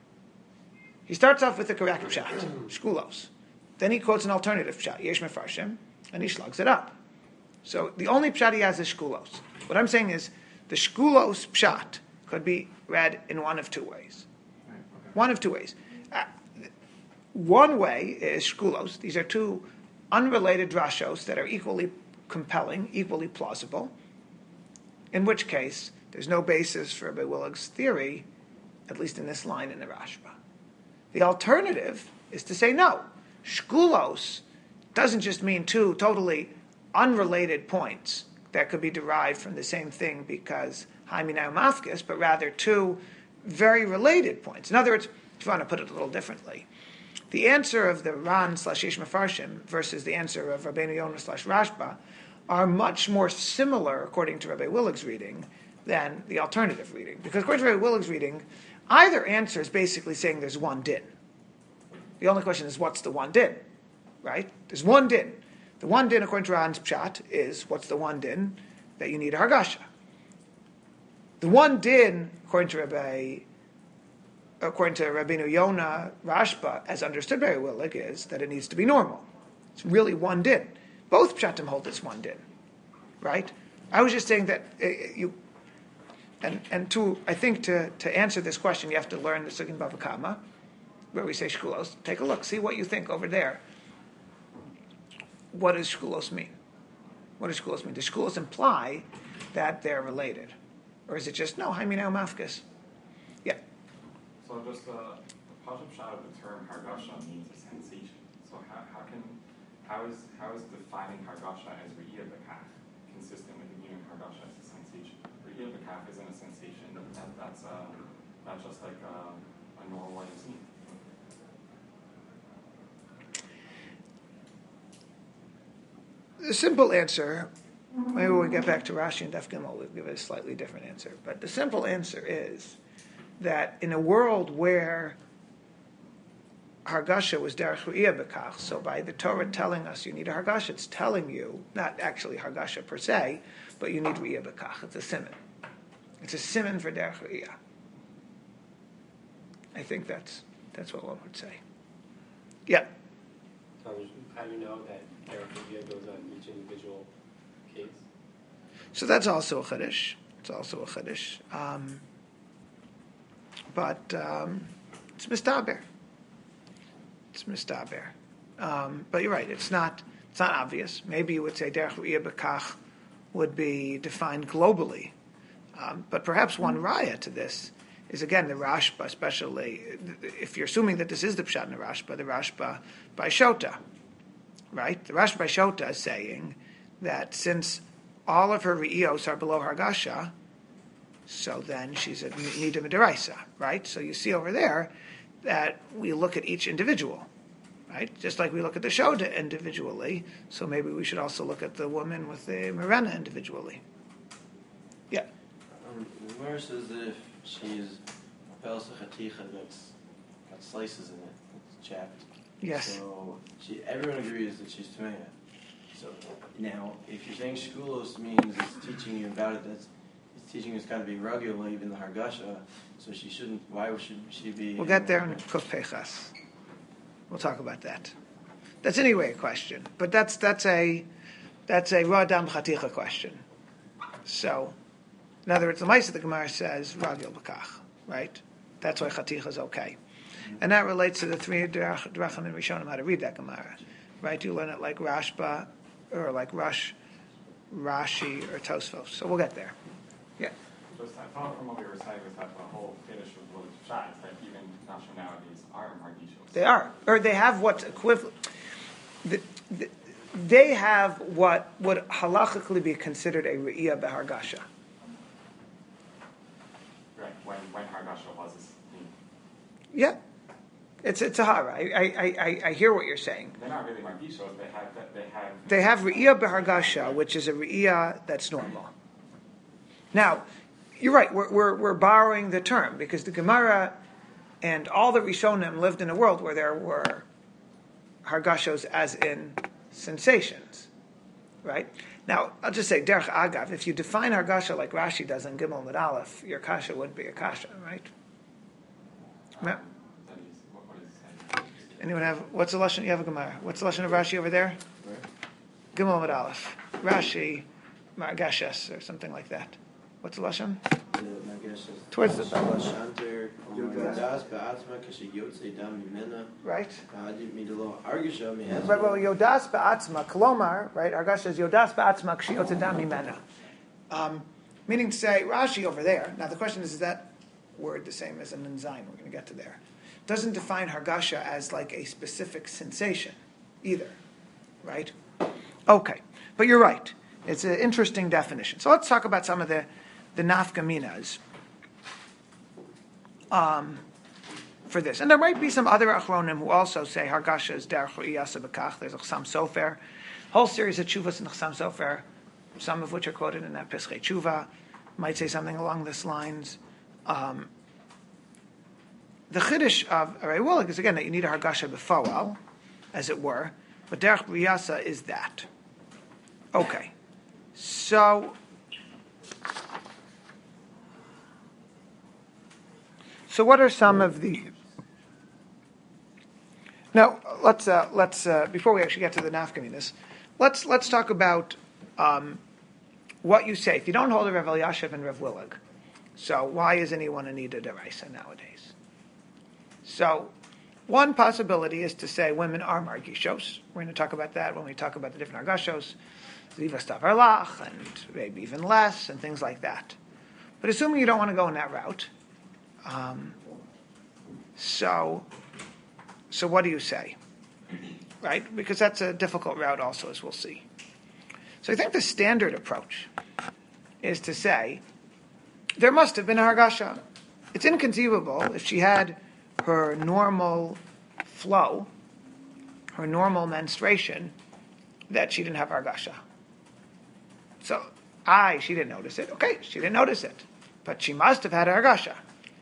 He starts off with the correct pshat, Shkulos. Then he quotes an alternative pshat, Yesh Mefarshim, and he slugs it up. So the only pshat he has is Shkulos. What I'm saying is the Shkulos pshat could be read in one of two ways. Right, okay. One of two ways. Uh, one way is Shkulos. These are two unrelated drashos that are equally compelling, equally plausible, in which case there's no basis for Rabbi Willig's theory, at least in this line in the Rashba. The alternative is to say no. Shkulos doesn't just mean two totally unrelated points that could be derived from the same thing because Haimina Mafkis, but rather two very related points. In other words, if you want to put it a little differently, the answer of the Ran slash Yesh Mefarshim versus the answer of Rabbeinu Yonah slash Rashba are much more similar, according to Rabbi Willig's reading, than the alternative reading. Because according to Rabbi Willig's reading, either answer is basically saying there's one din. The only question is, what's the one din? Right? There's one din. The one din, according to Ran's pshat, is what's the one din that you need a hargasha. The one din, according to Rabbi, according to Rabbeinu Yonah, Rashba, as understood by Willig, is that it needs to be normal. It's really one din. Both pshatim hold it's one din, right? I was just saying that uh, you, and and to I think to to answer this question, you have to learn the Sugin Bava Kama, where we say shkulos. Take a look, see what you think over there. What does shkulos mean? What does shkulos mean? Does shkulos imply that they're related? Or is it just, no, Haimina Mafkis? Yeah. So just uh, the Pashup Pshat of the term Hargasha means a sensation. So how, how can, how is how is defining Hargasha as Re'iyah B'kaf consistent with viewing Hargasha as a sensation? Re'iyah B'kaf isn't a sensation. That, that's uh, not just like a, a normal way of seeing. The simple answer, maybe when we get back to Rashi and Daf Gimel, we'll give it a slightly different answer. But the simple answer is that in a world where Hargasha was derech Re'iyah B'kach, so by the Torah telling us you need a Hargasha, it's telling you, not actually Hargasha per se, but you need Re'iyah B'kach. It's a siman. It's a siman for derech Re'iyah. I think that's that's what one would say. Yeah. Um, how do you know that Derech goes on each individual case? So that's also a chiddush. It's also a chiddush. Um, but um, it's mistaber. It's mistaber. Um, but you're right. It's not. It's not obvious. Maybe you would say derech ru'iyah b'kach would be defined globally. Um, but perhaps one raya to this is again the Rashba, especially if you're assuming that this is the pshat in the Rashba, the Rashba by Shota, right? The Rashba by Shota is saying that since all of her re'ios are below Hargasha, so then she's a nida midaraisa, right? So you see over there that we look at each individual, right? Just like we look at the Shota individually, so maybe we should also look at the woman with the Mirena individually. Yeah. Um, the Gemara says that if she's a pelsa chaticha that's got slices in it, it's chapped. Yes. So she, everyone agrees that she's tamei. So now, if you're saying shkulos means it's teaching you about it, that's it's teaching you it's got to be regular, even the hargasha. So she shouldn't. Why should she be? We'll get there in Kuf Pechas. We'll talk about that. That's anyway a question, but that's that's a that's a Radam Chaticha question. So, in other words, the Maisa the Gemara says Ragil B'kach, right? That's why Chaticha is okay, and that relates to the three Drachim and Rishonim how to read that Gemara, right? You learn it like Rashba or like Rush, Rashi or Tosfos. So we'll get there. Yeah. Just I thought from what we were saying was that the whole finish of what is shot is that even nationalities are margishos. They are, or they have what's equivalent. The, the, they have what would halachically be considered a re'iyah behargasha. Right, when when Hargasha was his theme. Yeah, it's it's a hara. I, I I I hear what you're saying. They're not really margishos. They have they have. They have re'iyah behargasha, which is a re'iyah that's normal. Now, you're right. We're we're we're borrowing the term because the Gemara and all the Rishonim lived in a world where there were hargashos as in sensations, right? Now, I'll just say, derech agav, if you define hargasha like Rashi does in Gimel Mid Aleph, your kasha wouldn't be a kasha, right? Um, that is, what, what is it saying? Anyone have, what's the Lashon? You have a Gemara. What's the Lashon of Rashi over there? Where? Gimel Mid Aleph. Rashi, margashes, or something like that. What's the Lashon? Towards the top. Right? But well, yodas ba'atzma, kolomar, right? Hargasha is yodas ba'atzma k'shiyotze dam mimena. Um, meaning to say, Rashi over there, now the question is, is that word the same as an enzyme? We're going to get to there. Doesn't define hargasha as like a specific sensation either, right? Okay, but you're right. It's an interesting definition. So let's talk about some of the, the nafkaminas. Um, for this. And there might be some other achronim who also say Hargasha is derech ru'iyasa b'kach. There's a Chasam Sofer. Whole series of tshuvas in the Chasam Sofer, some of which are quoted in that Pischei Tshuva, might say something along this lines. Um, the Chiddush of Arei Willig is, again, that you need a Hargasha b'fawal, as it were, but derech ru'iyasa is that. Okay. So... So what are some of the... Now, let's, uh, let's uh, before we actually get to the nafkaminas, let's let's talk about um, what you say. If you don't hold a Rav Elyashiv and Rav Willig, so why is anyone a nida deraisa nowadays? So one possibility is to say women are margishos. We're going to talk about that when we talk about the different argashos, ziva stav arlach, and maybe even less, and things like that. But assuming you don't want to go in that route, Um, so, so what do you say? Right? Because that's a difficult route also, as we'll see. So I think the standard approach is to say, there must have been a hargasha. It's inconceivable if she had her normal flow, her normal menstruation, that she didn't have hargasha. So, I, she didn't notice it. Okay, she didn't notice it. But she must have had hargasha.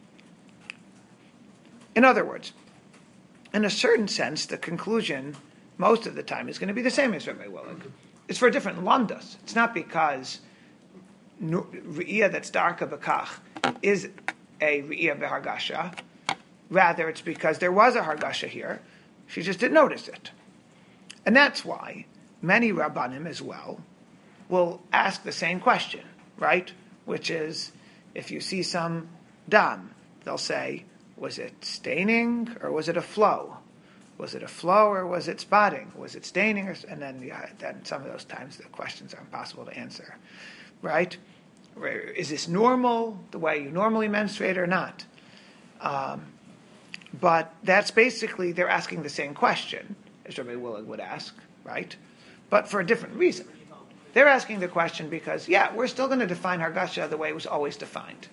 In other words, in a certain sense, the conclusion most of the time is going to be the same as Rabbi Willig. It's for different landas. It's not because re'iyah that's darka b'kach is a re'iyah b'hargasha. Rather, it's because there was a hargasha here. She just didn't notice it. And that's why many Rabbanim as well will ask the same question, right? Which is, if you see some dam, they'll say, was it staining or was it a flow? Was it a flow or was it spotting? Was it staining? Or, and then, yeah, then some of those times the questions are impossible to answer, right? Is this normal, the way you normally menstruate or not? Um, but that's basically, they're asking the same question as Rabbi Willig would ask, right? But for a different reason. They're asking the question because, yeah, we're still going to define Hargasha the way it was always defined.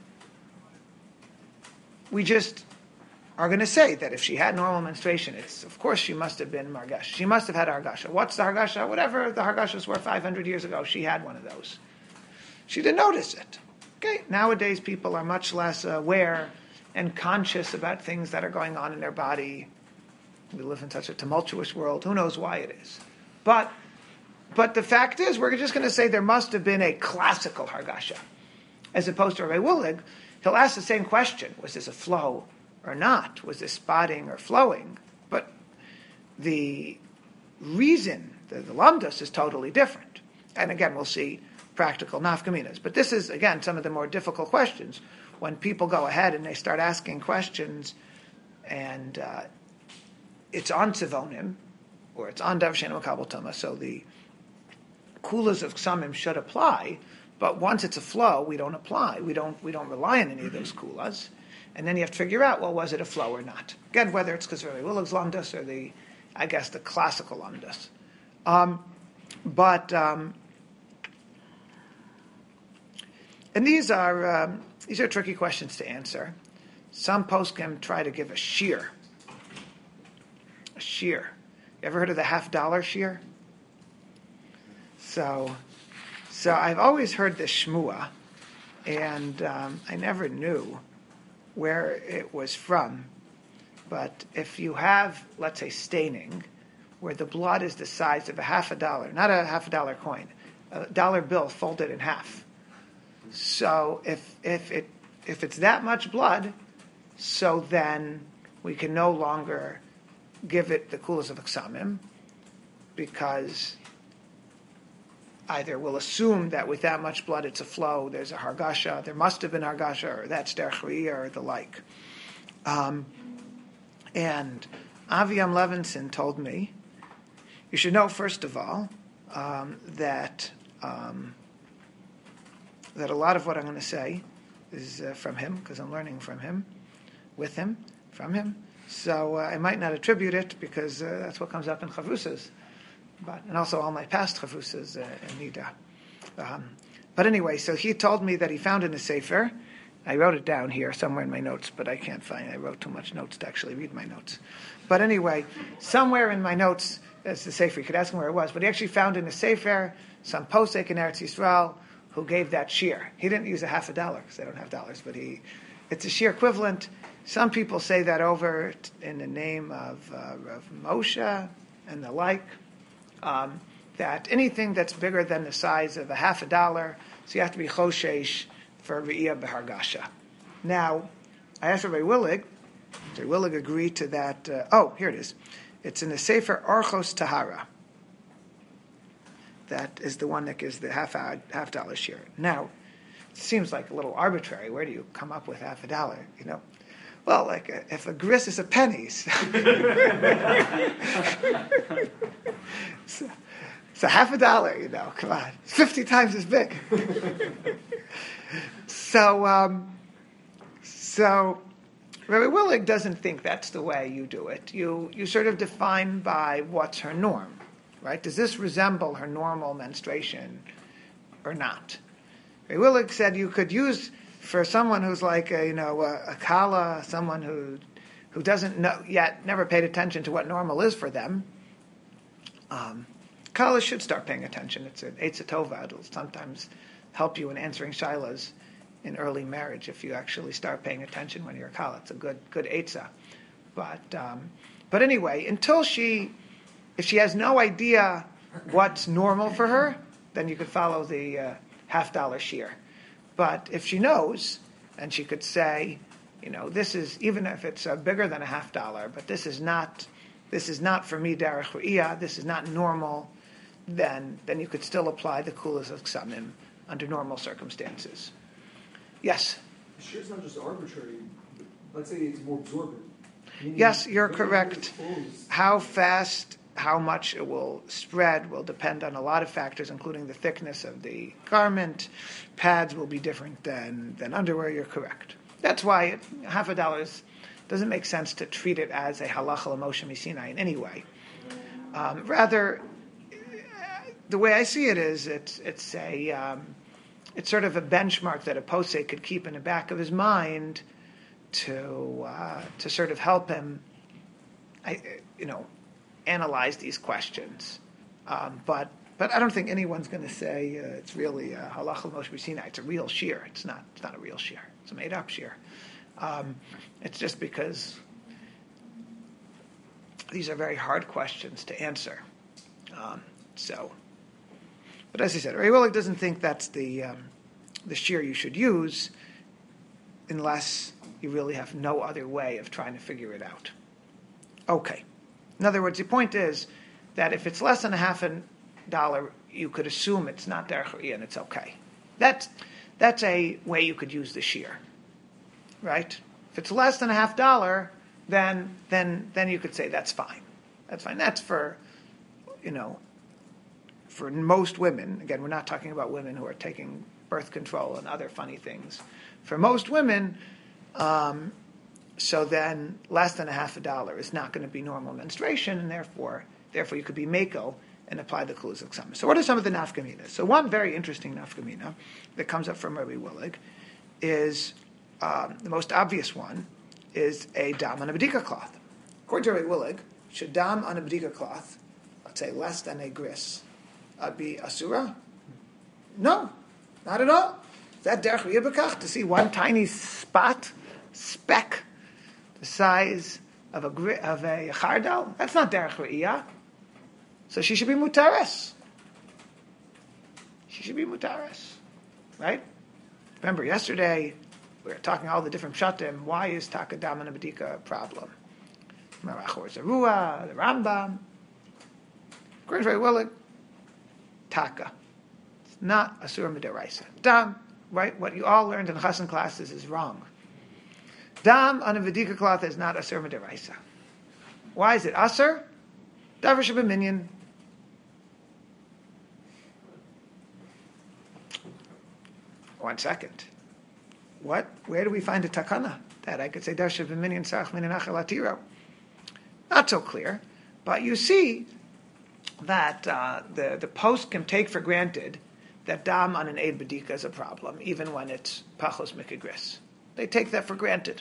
We just are going to say that if she had normal menstruation, it's, of course, she must have been Margash. She must have had Hargasha. What's the Hargasha? Whatever the Hargashas were five hundred years ago, she had one of those. She didn't notice it. Okay, nowadays people are much less aware and conscious about things that are going on in their body. We live in such a tumultuous world. Who knows why it is? But but the fact is, we're just going to say there must have been a classical Hargasha. As opposed to Rabbi Willig, he'll ask the same question. Was this a flow or not? Was this spotting or flowing? But the reason, the, the lamdas is totally different. And again, we'll see practical nafkaminas. But this is, again, some of the more difficult questions. When people go ahead and they start asking questions and uh, it's on Tzivonim, or it's on Dav Shein Makabel Tuma, so the kulas of Ksamim should apply, but once it's a flow, we don't apply. We don't we don't rely on any of those kulas. And then you have to figure out, well, was it a flow or not? Again, whether it's because of Rabbi Willig's lamdas or the, I guess, the classical lamdas. Um, but, um, and these are, um, these are tricky questions to answer. Some poskim try to give a shear. A shear. You ever heard of the half dollar shear? So, so I've always heard this shmua, and um, I never knew where it was from. But if you have, let's say, staining, where the blood is the size of a half a dollar, not a half a dollar coin, a dollar bill folded in half. So if if it if it's that much blood, so then we can no longer give it the kulas of Aksamim, because either we'll assume that with that much blood it's a flow, there's a Hargasha, there must have been Hargasha, or that's Derech Riyah, or the like. Um, and Aviam Levinson told me, you should know, first of all, um, that um, that a lot of what I'm going to say is uh, from him, because I'm learning from him, with him, from him. So uh, I might not attribute it, because uh, that's what comes up in Chavusas. But, and also all my past chavusas uh, in Nida. Um, but anyway, so he told me that he found in a sefer. I wrote it down here somewhere in my notes, but I can't find it. I wrote too much notes to actually read my notes. But anyway, somewhere in my notes, it's the sefer. You could ask him where it was. But he actually found in a sefer some posek in Eretz Yisrael who gave that shear. He didn't use a half a dollar, because they don't have dollars, but he, it's a shear equivalent. Some people say that over in the name of, uh, of Moshe and the like. Um, that anything that's bigger than the size of a half a dollar, so you have to be choshesh for Riyah B'Hargasha. Now, I asked Rabbi Willig, Rabbi Willig agreed to that. Uh, oh, here it is. It's in the Sefer Orchos Tahara. That is the one that gives the half half dollar share. Now, it seems like a little arbitrary. Where do you come up with half a dollar? You know, well, like a, if a gris is a penny. So So, so half a dollar, you know, come on. It's fifty times as big. so, um, so Rabbi Willig doesn't think that's the way you do it. You you sort of define by what's her norm, right? Does this resemble her normal menstruation or not? Rabbi Willig said you could use, for someone who's like a, you know, a, a kala, someone who who doesn't know yet, never paid attention to what normal is for them. Um, Kala should start paying attention. It's an Eitzah Tova. It'll sometimes help you in answering shilas in early marriage if you actually start paying attention when you're a Kala. It's a good good Eitzah. But um, but anyway, until she, if she has no idea what's normal for her, then you could follow the uh, half dollar shear. But if she knows, and she could say, you know, this is, even if it's uh, bigger than a half dollar, but this is not this is not for me derech re'iyah, this is not normal, then then you could still apply the kulas of ksamim under normal circumstances. Yes? The shear is not just arbitrary. Let's say it's more absorbent. Meaning Yes, you're very, very correct. exposed. How fast, how much it will spread will depend on a lot of factors, including the thickness of the garment. Pads will be different than, than underwear, you're correct. That's why it, half a dollar is, doesn't make sense to treat it as a halacha l'Moshe Misinai in any way. Um, rather, the way I see it is it's it's a um, it's sort of a benchmark that a posek could keep in the back of his mind to uh, to sort of help him, I, you know, analyze these questions. Um, but but I don't think anyone's going to say uh, it's really a halacha l'Moshe Misinai. It's a real shear. It's not. It's not a real shear. It's a made up shear. Um, it's just because these are very hard questions to answer. Um, so, but as I said, Ray Willig doesn't think that's the um, the shear you should use unless you really have no other way of trying to figure it out. Okay. In other words, the point is that if it's less than a half a dollar, you could assume it's not derech re'iyah and it's okay. That's that's a way you could use the shear, right? If it's less than a half dollar, then then then you could say that's fine. That's fine. That's for, you know, for most women. Again, we're not talking about women who are taking birth control and other funny things. For most women, um, so then less than a half a dollar is not going to be normal menstruation, and therefore, therefore you could be mako and apply the kluz of ksama. So what are some of the nafkaminas? So one very interesting nafkamina that comes up from Rabbi Willig is um, the most obvious one is a dam on a bedika cloth. According to Rabbi Willig, should dam on a bedika cloth, let's say less than a gris, uh, be asura? No, not at all. Is that derech re'iyah b'kach, to see one tiny spot, speck, the size of a gri- of a chardal? That's not derech re'iyah. So she should be mutares. She should be mutares, right? Remember yesterday we were talking all the different pshatim. Why is takadam and abedika a problem? Marachor Zerua, the Rambam. According to Rabbi Willig, taka. It's not asur midaraisa. Dam, right? What you all learned in chassan classes is wrong. Dam on a vedika cloth is not asur midaraisa. Why is it asur? Davar shebeminyan. One second. What? Where do we find a takana that I could say davar shebeminyan sarach min achal atiro? Not so clear, but you see that uh, the the post can take for granted that dam on an eid bedika is a problem, even when it's pachos mikagris. They take that for granted.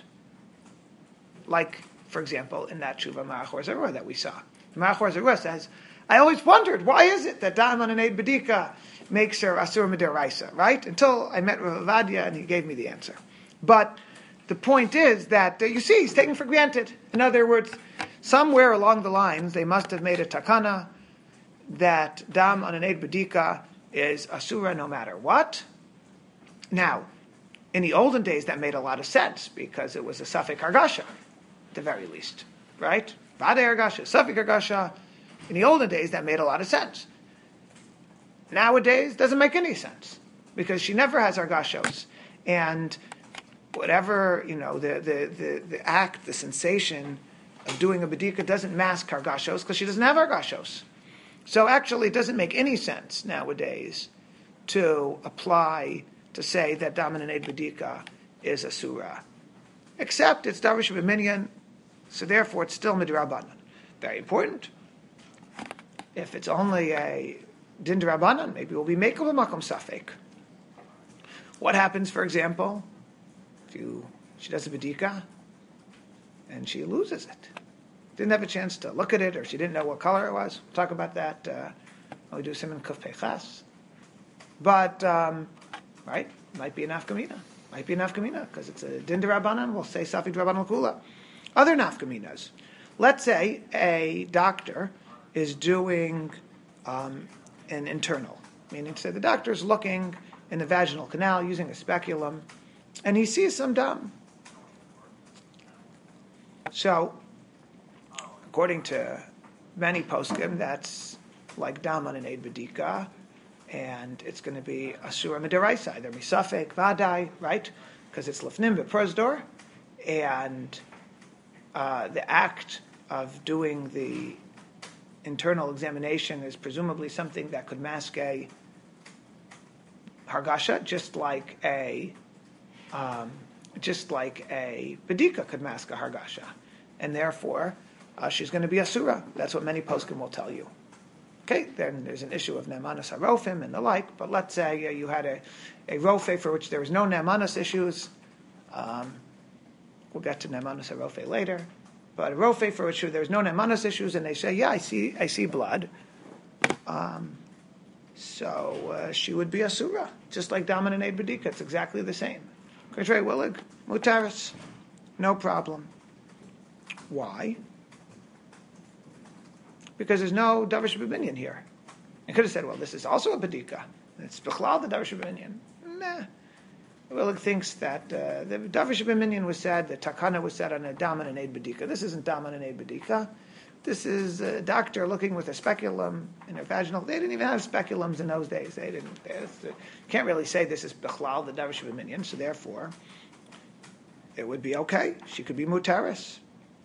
Like, for example, in that tshuva Marachor Zerua that we saw. Marachor Zerua says, I always wondered, why is it that dam on an eid bedika makes her asur midaraisa, right? Until I met Rav Avadia and he gave me the answer. But the point is that, uh, you see, he's taken for granted. In other words, somewhere along the lines, they must have made a takana that dam on an eid bedika is asura no matter what. Now, in the olden days, that made a lot of sense because it was a safek hargasha, at the very least, right? Vade hargasha, safek hargasha. In the olden days, that made a lot of sense. Nowadays, it doesn't make any sense because she never has hargashos, and whatever, you know, the the the, the act, the sensation of doing a bedika doesn't mask hargashos because she doesn't have hargashos. So actually, it doesn't make any sense nowadays to apply, to say that dam and eid bedika is a surah. Except it's darish b'minyan, so therefore it's still midrabanan. Very important. If it's only a din d'Rabbanan, maybe we'll be mekel b'makom safek. What happens, for example, if you she does a bedika and she loses it? Didn't have a chance to look at it, or she didn't know what color it was. We'll talk about that uh, when we do Siman Kuf Pechas. But, um, right, might be an nafkamina. Might be an nafkamina, because it's a din d'Rabbanan. We'll say Safi d'Rabbanan Kula. Other nafkaminas. Let's say a doctor is doing um, an internal, meaning to say the doctor is looking in the vaginal canal using a speculum, and he sees some dam. So, according to many poskim, that's like dam on an eid bedika, and it's going to be asura midaraisa, either misafek vadai, right? Because it's lefnim beprosdor, and uh, the act of doing the internal examination is presumably something that could mask a hargasha, just like a um, just like a bedika could mask a hargasha, and therefore uh, she's going to be asura. That's what many poskim will tell you. Okay, then there's an issue of ne'manas harofim and the like, but let's say uh, you had a, a rofe for which there was no ne'manas issues. Um, we'll get to ne'manas harofe later, but a rofe for which there was no ne'manas issues, and they say, yeah, I see, I see blood. Um, so uh, she would be asura, just like daman and eid bedika. It's exactly the same. Koshrei willig, mutaris, no problem. Why? Because there's no davar shebibinyan here. I could have said, well, this is also a bedika. It's bichlal the davar shebibinyan. Nah. Willig thinks that uh, the davar shebibinyan was said, the takana was said on a daman and eid bedika. This isn't daman and eid bedika. This is a doctor looking with a speculum in her vaginal. They didn't even have speculums in those days. They didn't. They, they can't really say this is bichlal the davar shebibinyan. So therefore, it would be okay. She could be mutaris.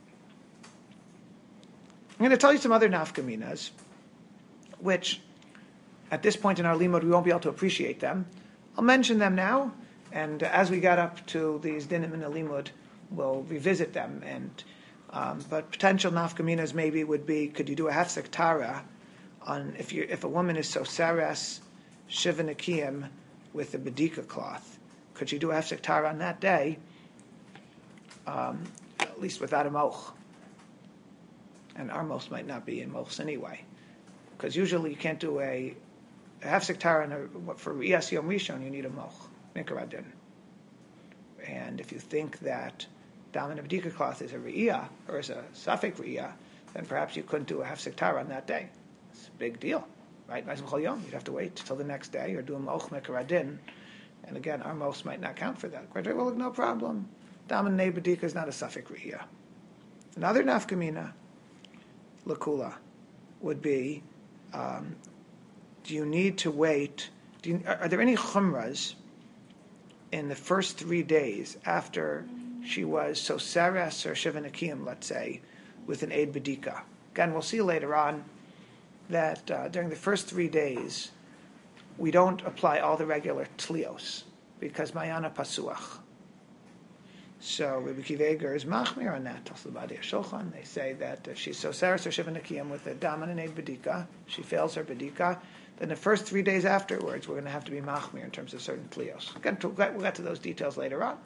I'm going to tell you some other nafkaminas, which at this point in our limud we won't be able to appreciate them. I'll mention them now, and as we get up to these dinim in the limud, we'll revisit them. And um, but potential nafkaminas maybe would be: could you do a hefsek tara on if you if a woman is so saras shiva nekiyim with a bedika cloth? Could you do a hefsek tara on that day, um, at least without a moch? And our mochs might not be in mochs anyway, because usually you can't do a, a hefsek tara for Riyas Yom Rishon. You need a moch, Mikaradin. And if you think that daman and bedika cloth is a Riyah or is a safek Riyah, then perhaps you couldn't do a hefsek tara on that day. It's a big deal, right? You'd have to wait till the next day or do a moch Mikaradin. And again, our mochs might not count for that. Well, no problem. Daman and bedika is not a safek Riyah. Another nafkamina lakula would be, um, do you need to wait? Do you, are, are there any chumras in the first three days after she was so saras or shiva nekiyim, let's say, with an eid bedika? Again, we'll see later on that uh, during the first three days we don't apply all the regular tlios because mayana pasuach. So Rabbi Akiva Eiger is machmir on that. They say that if she's so saras or shiva nekiyim with a daman and eid bedika, she fails her bedika, then the first three days afterwards we're going to have to be machmir in terms of certain tlios. We'll get, we'll get to those details later on.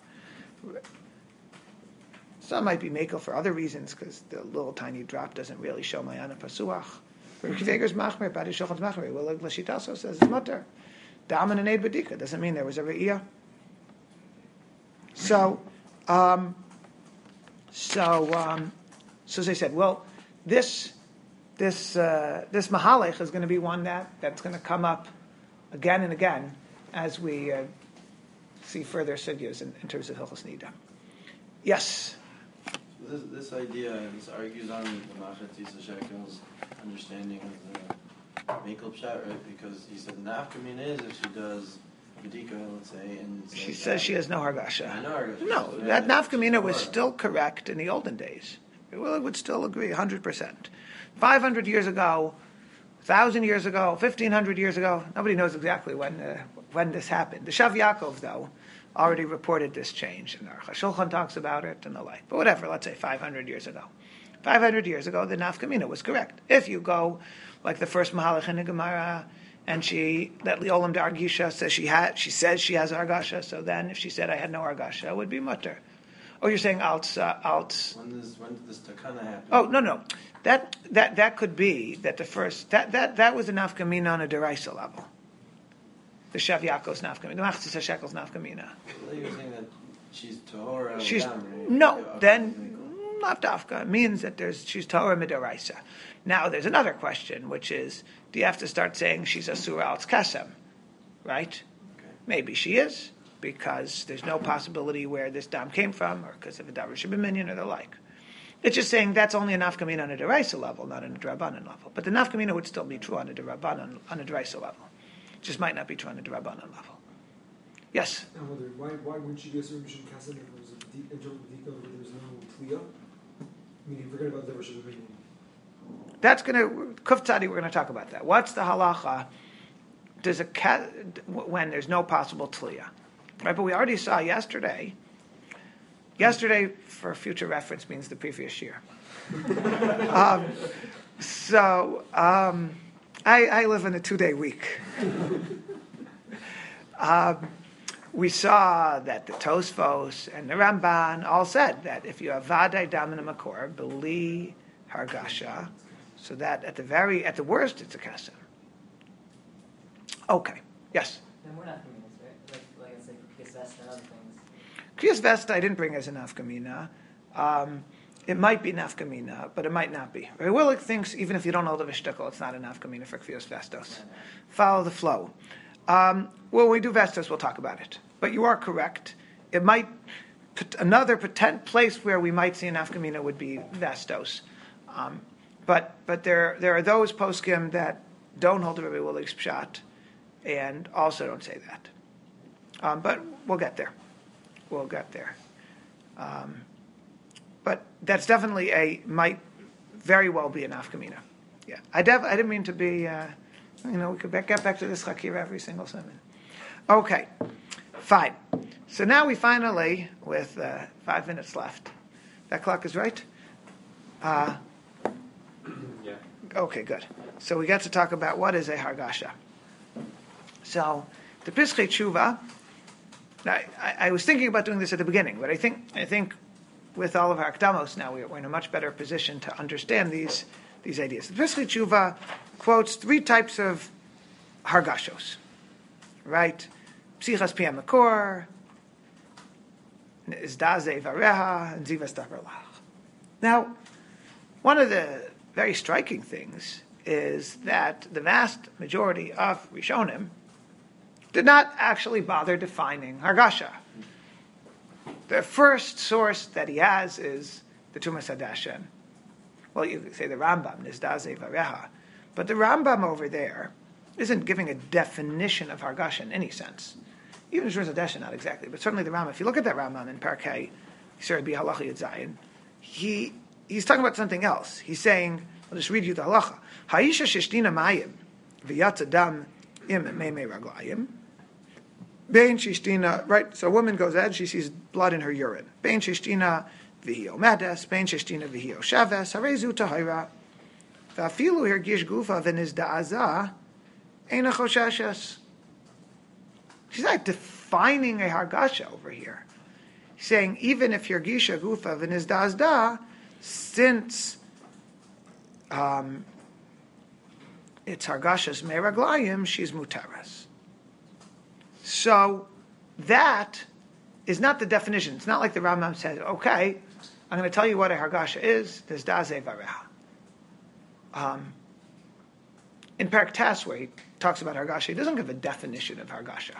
Some might be makel for other reasons because the little tiny drop doesn't really show mayana pasuach. Rabbi Akiva Eiger is machmir. Badi Shochan's machmir. Well, Lashita also says it's mutter. Daman and eid bedika doesn't mean there was a re'iyah. So. Um, so, um, so as I said, well, this this uh, this mahalech is going to be one that, that's going to come up again and again as we uh, see further sugyas in, in terms of Hilchos Nida. Yes. So this this idea this argues on the Machat Shekel's understanding of the Mekel Pshat, right? Because he said the nafkamin is if she does bedika, let's say, and she says she has no hargasha. No, hargasha. No, so that nafkamina was still correct in the olden days. Well, it would still agree one hundred percent. five hundred years ago, one thousand years ago, fifteen hundred years ago, nobody knows exactly when uh, when this happened. The Shav Yaakov, though, already reported this change, and our Shulchan talks about it and the like. But whatever, let's say five hundred years ago. five hundred years ago, the nafkamina was correct. If you go like the first Mahalach in the Gemara, and she, that Liolam de Argisha says she had, she says she has Argasha, so then if she said I had no Argasha, it would be mutter. Oh, you're saying alt, uh, alt. When does when did this takana happen? Oh, no, no. That that that could be that the first, that that, that was a nafkamina on a deraisa level. The Shav Yaakov's nafkamina, the Machzis HaShekel's nafkamina. Well, you're saying that she's Torah. She's, down, right? no, Yeah, then, not dafka. It means that there's she's Torah midaraisa. Now, there's another question, which is, do you have to start saying she's asura al kasem, right? Okay. Maybe she is, because there's no possibility where this dam came from, or because of a davar shebiminion or the like. It's just saying that's only a nafkamina on a deraisa level, not on a drabanan level. But the nafkamina would still be true on a derabanan, on a deraisa level. It just might not be true on a derabanan level. Yes? I'm wondering, why, why wouldn't you guess Rishon Kassan if it was a deep internal detail where there's no tliya? Meaning, forget about the Rishon opinion. That's going to, Kuf Tzadi, we're going to talk about that. What's the halacha does a cat, when there's no possible tliya? Right, but we already saw yesterday, yesterday for future reference means the previous year. um, so, um, I, I live in a two-day week. um, we saw that the Tosfos and the Ramban all said that if you have Vadai Damin Makor, Beli Hargasha, so that at the very, at the worst, it's a kasem. Okay, yes? Then we're not coming this, right? Like, like I say, for Kriyas Vesta and other things. Kriyas Vesta I didn't bring as a nafkamina. Um, it might be nafkamina, but it might not be. Ray Willick thinks even if you don't know the Vishtikal, it's not a nafkamina for Kriyas Vestos. Follow the flow. Um, well, when we do Vestos, we'll talk about it. But you are correct. It might, another potent place where we might see a nafkamina would be Vestos. Um, but but there there are those poskim that don't hold the Rebbe Willick's pshat, and also don't say that. Um, but we'll get there. We'll get there. Um, but that's definitely a, might very well be an afkamina. Yeah. I, def, I didn't mean to be, uh, you know, we could back, get back to this chakira every single sermon. Okay. Fine. So now we finally, with uh, five minutes left, that clock is right? Uh, Yeah. okay, good. So we get to talk about what is a hargasha. So, the Pischei Tshuva, I, I, I was thinking about doing this at the beginning, but I think I think with all of our akdamos now, we're, we're in a much better position to understand these these ideas. The Pischei Tshuva quotes three types of hargashos, right? Psichas piyam makor, izdaze vareha, and zivas davarlach. Now, one of the very striking things is that the vast majority of Rishonim did not actually bother defining Hargasha. The first source that he has is the Tumas Hadashen. Well, you could say the Rambam, Nizdaze Vareha. But the Rambam over there isn't giving a definition of Hargasha in any sense. Even Tumas Hadashen, not exactly, but certainly the Rambam. If you look at that Rambam in Parkei, Yisrael Bi Halacha Yud Zayin, he he's talking about something else. He's saying, I'll just read you the halacha. Ha'isha sheshtina mayim v'yatz adam im meimei raglayim. Bein sheshtina, right, so a woman goes out, she sees blood in her urine. Bein sheshtina v'hi omedes, bein sheshtina v'hi oshaves, harezu tahira. V'afilu hergish gufa v'nizda'aza, eina chosheshes. She's not defining a hargasha over here. He's saying, even if hergisha gufa v'nizda'azda, since um, it's hargashas meraglayim, she's mutaras. So that is not the definition. It's not like the Rambam said, okay, I'm going to tell you what a hargasha is. There's daze vareha. Um, in Perek Tes, where he talks about hargasha, he doesn't give a definition of hargasha.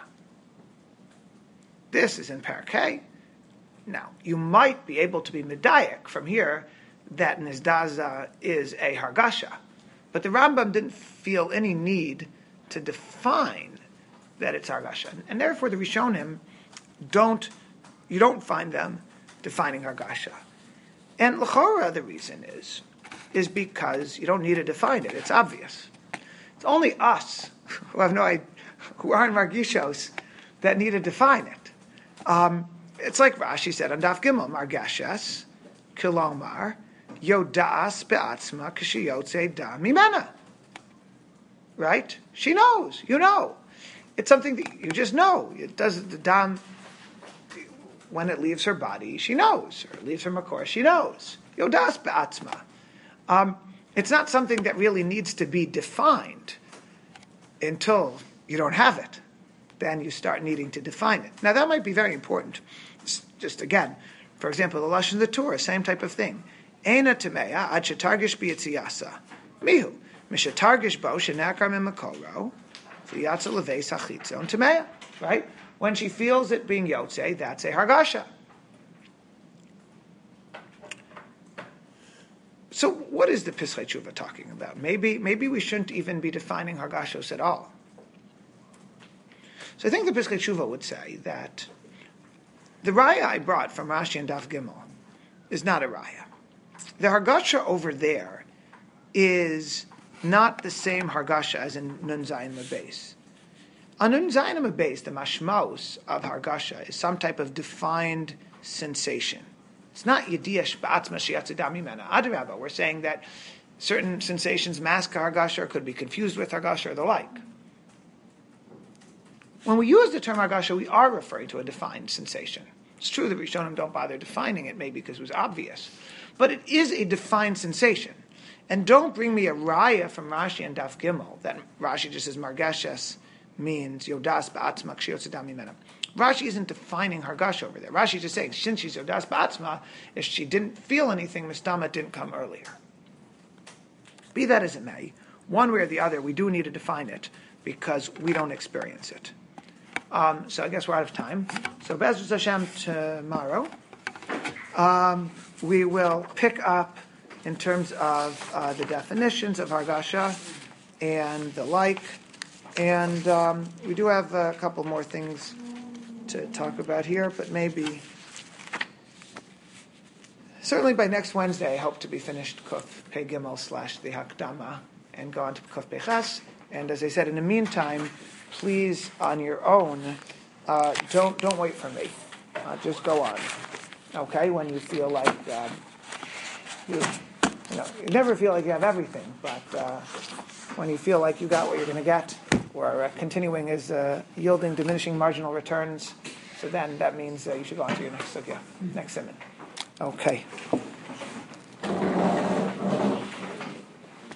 This is in Perek Hey. Now, you might be able to be medayek from here that nizdaza is a hargasha, but the Rambam didn't feel any need to define that it's hargasha, and therefore the Rishonim don't, you don't find them defining hargasha. And l'chora, the reason is, is because you don't need to define it. It's obvious. It's only us who have no idea, who aren't margishos, that need to define it. Um, it's like Rashi said on Daf Gimel, margashes, kilomar, yodas be'atzma k'shiyotze da mimena. Right? She knows. You know. It's something that you just know. It does the dam when it leaves her body. She knows, or it leaves her makor. She knows. Yodas be'atzma. Um, it's not something that really needs to be defined until you don't have it. Then you start needing to define it. Now that might be very important. Just again, for example, the lashon of the Torah, same type of thing. Eina temeya ad shetargish b'yitziyasa. Mihu mishatargish bo shenakar mimakoro v'yatza leveis hachitzon temeya. Right? When she feels it being yotze, that's a hargasha. So what is the Pischei Tshuva talking about? Maybe, maybe we shouldn't even be defining Hargashos at all. So I think the Pischei Tshuva would say that the raya I brought from Rashi and Daf Gimel is not a raya. The Hargasha over there is not the same Hargasha as in Nun Zayin Mabes. On Nun Zayin Mabes, the mashmaus of Hargasha is some type of defined sensation. It's not Yediyash Ba'atzma Shiyatzadam Mimena. Adrabah, we're saying that certain sensations mask Hargasha or could be confused with Hargasha or the like. When we use the term Hargasha, we are referring to a defined sensation. It's true that Rishonim don't bother defining it, maybe because it was obvious. But it is a defined sensation. And don't bring me a raya from Rashi and Daf Gimel that Rashi just says Margashes means Yodas Ba'atzma Kshiyotzadam Mimena. Rashi isn't defining Hargasha over there. Rashi is just saying, since she's Yodas Ba'atzma, if she didn't feel anything, Mistama didn't come earlier. Be that as it may, one way or the other, we do need to define it because we don't experience it. Um, so I guess we're out of time. So Be'ezus Hashem tomorrow, um, we will pick up in terms of uh, the definitions of Hargasha and the like. And um, we do have a couple more things to talk about here, but maybe, certainly by next Wednesday, I hope to be finished Kuf Pei Gimel slash the Hakdama and go on to Kuf Pei Ches. And as I said, in the meantime, please, on your own, uh, don't don't wait for me. Uh, just go on, okay? When you feel like um, you, you know, you never feel like you have everything, but uh, when you feel like you got what you're going to get, or uh, continuing is uh, yielding diminishing marginal returns, so then that means uh, you should go on to your next sugya, next simon. Okay.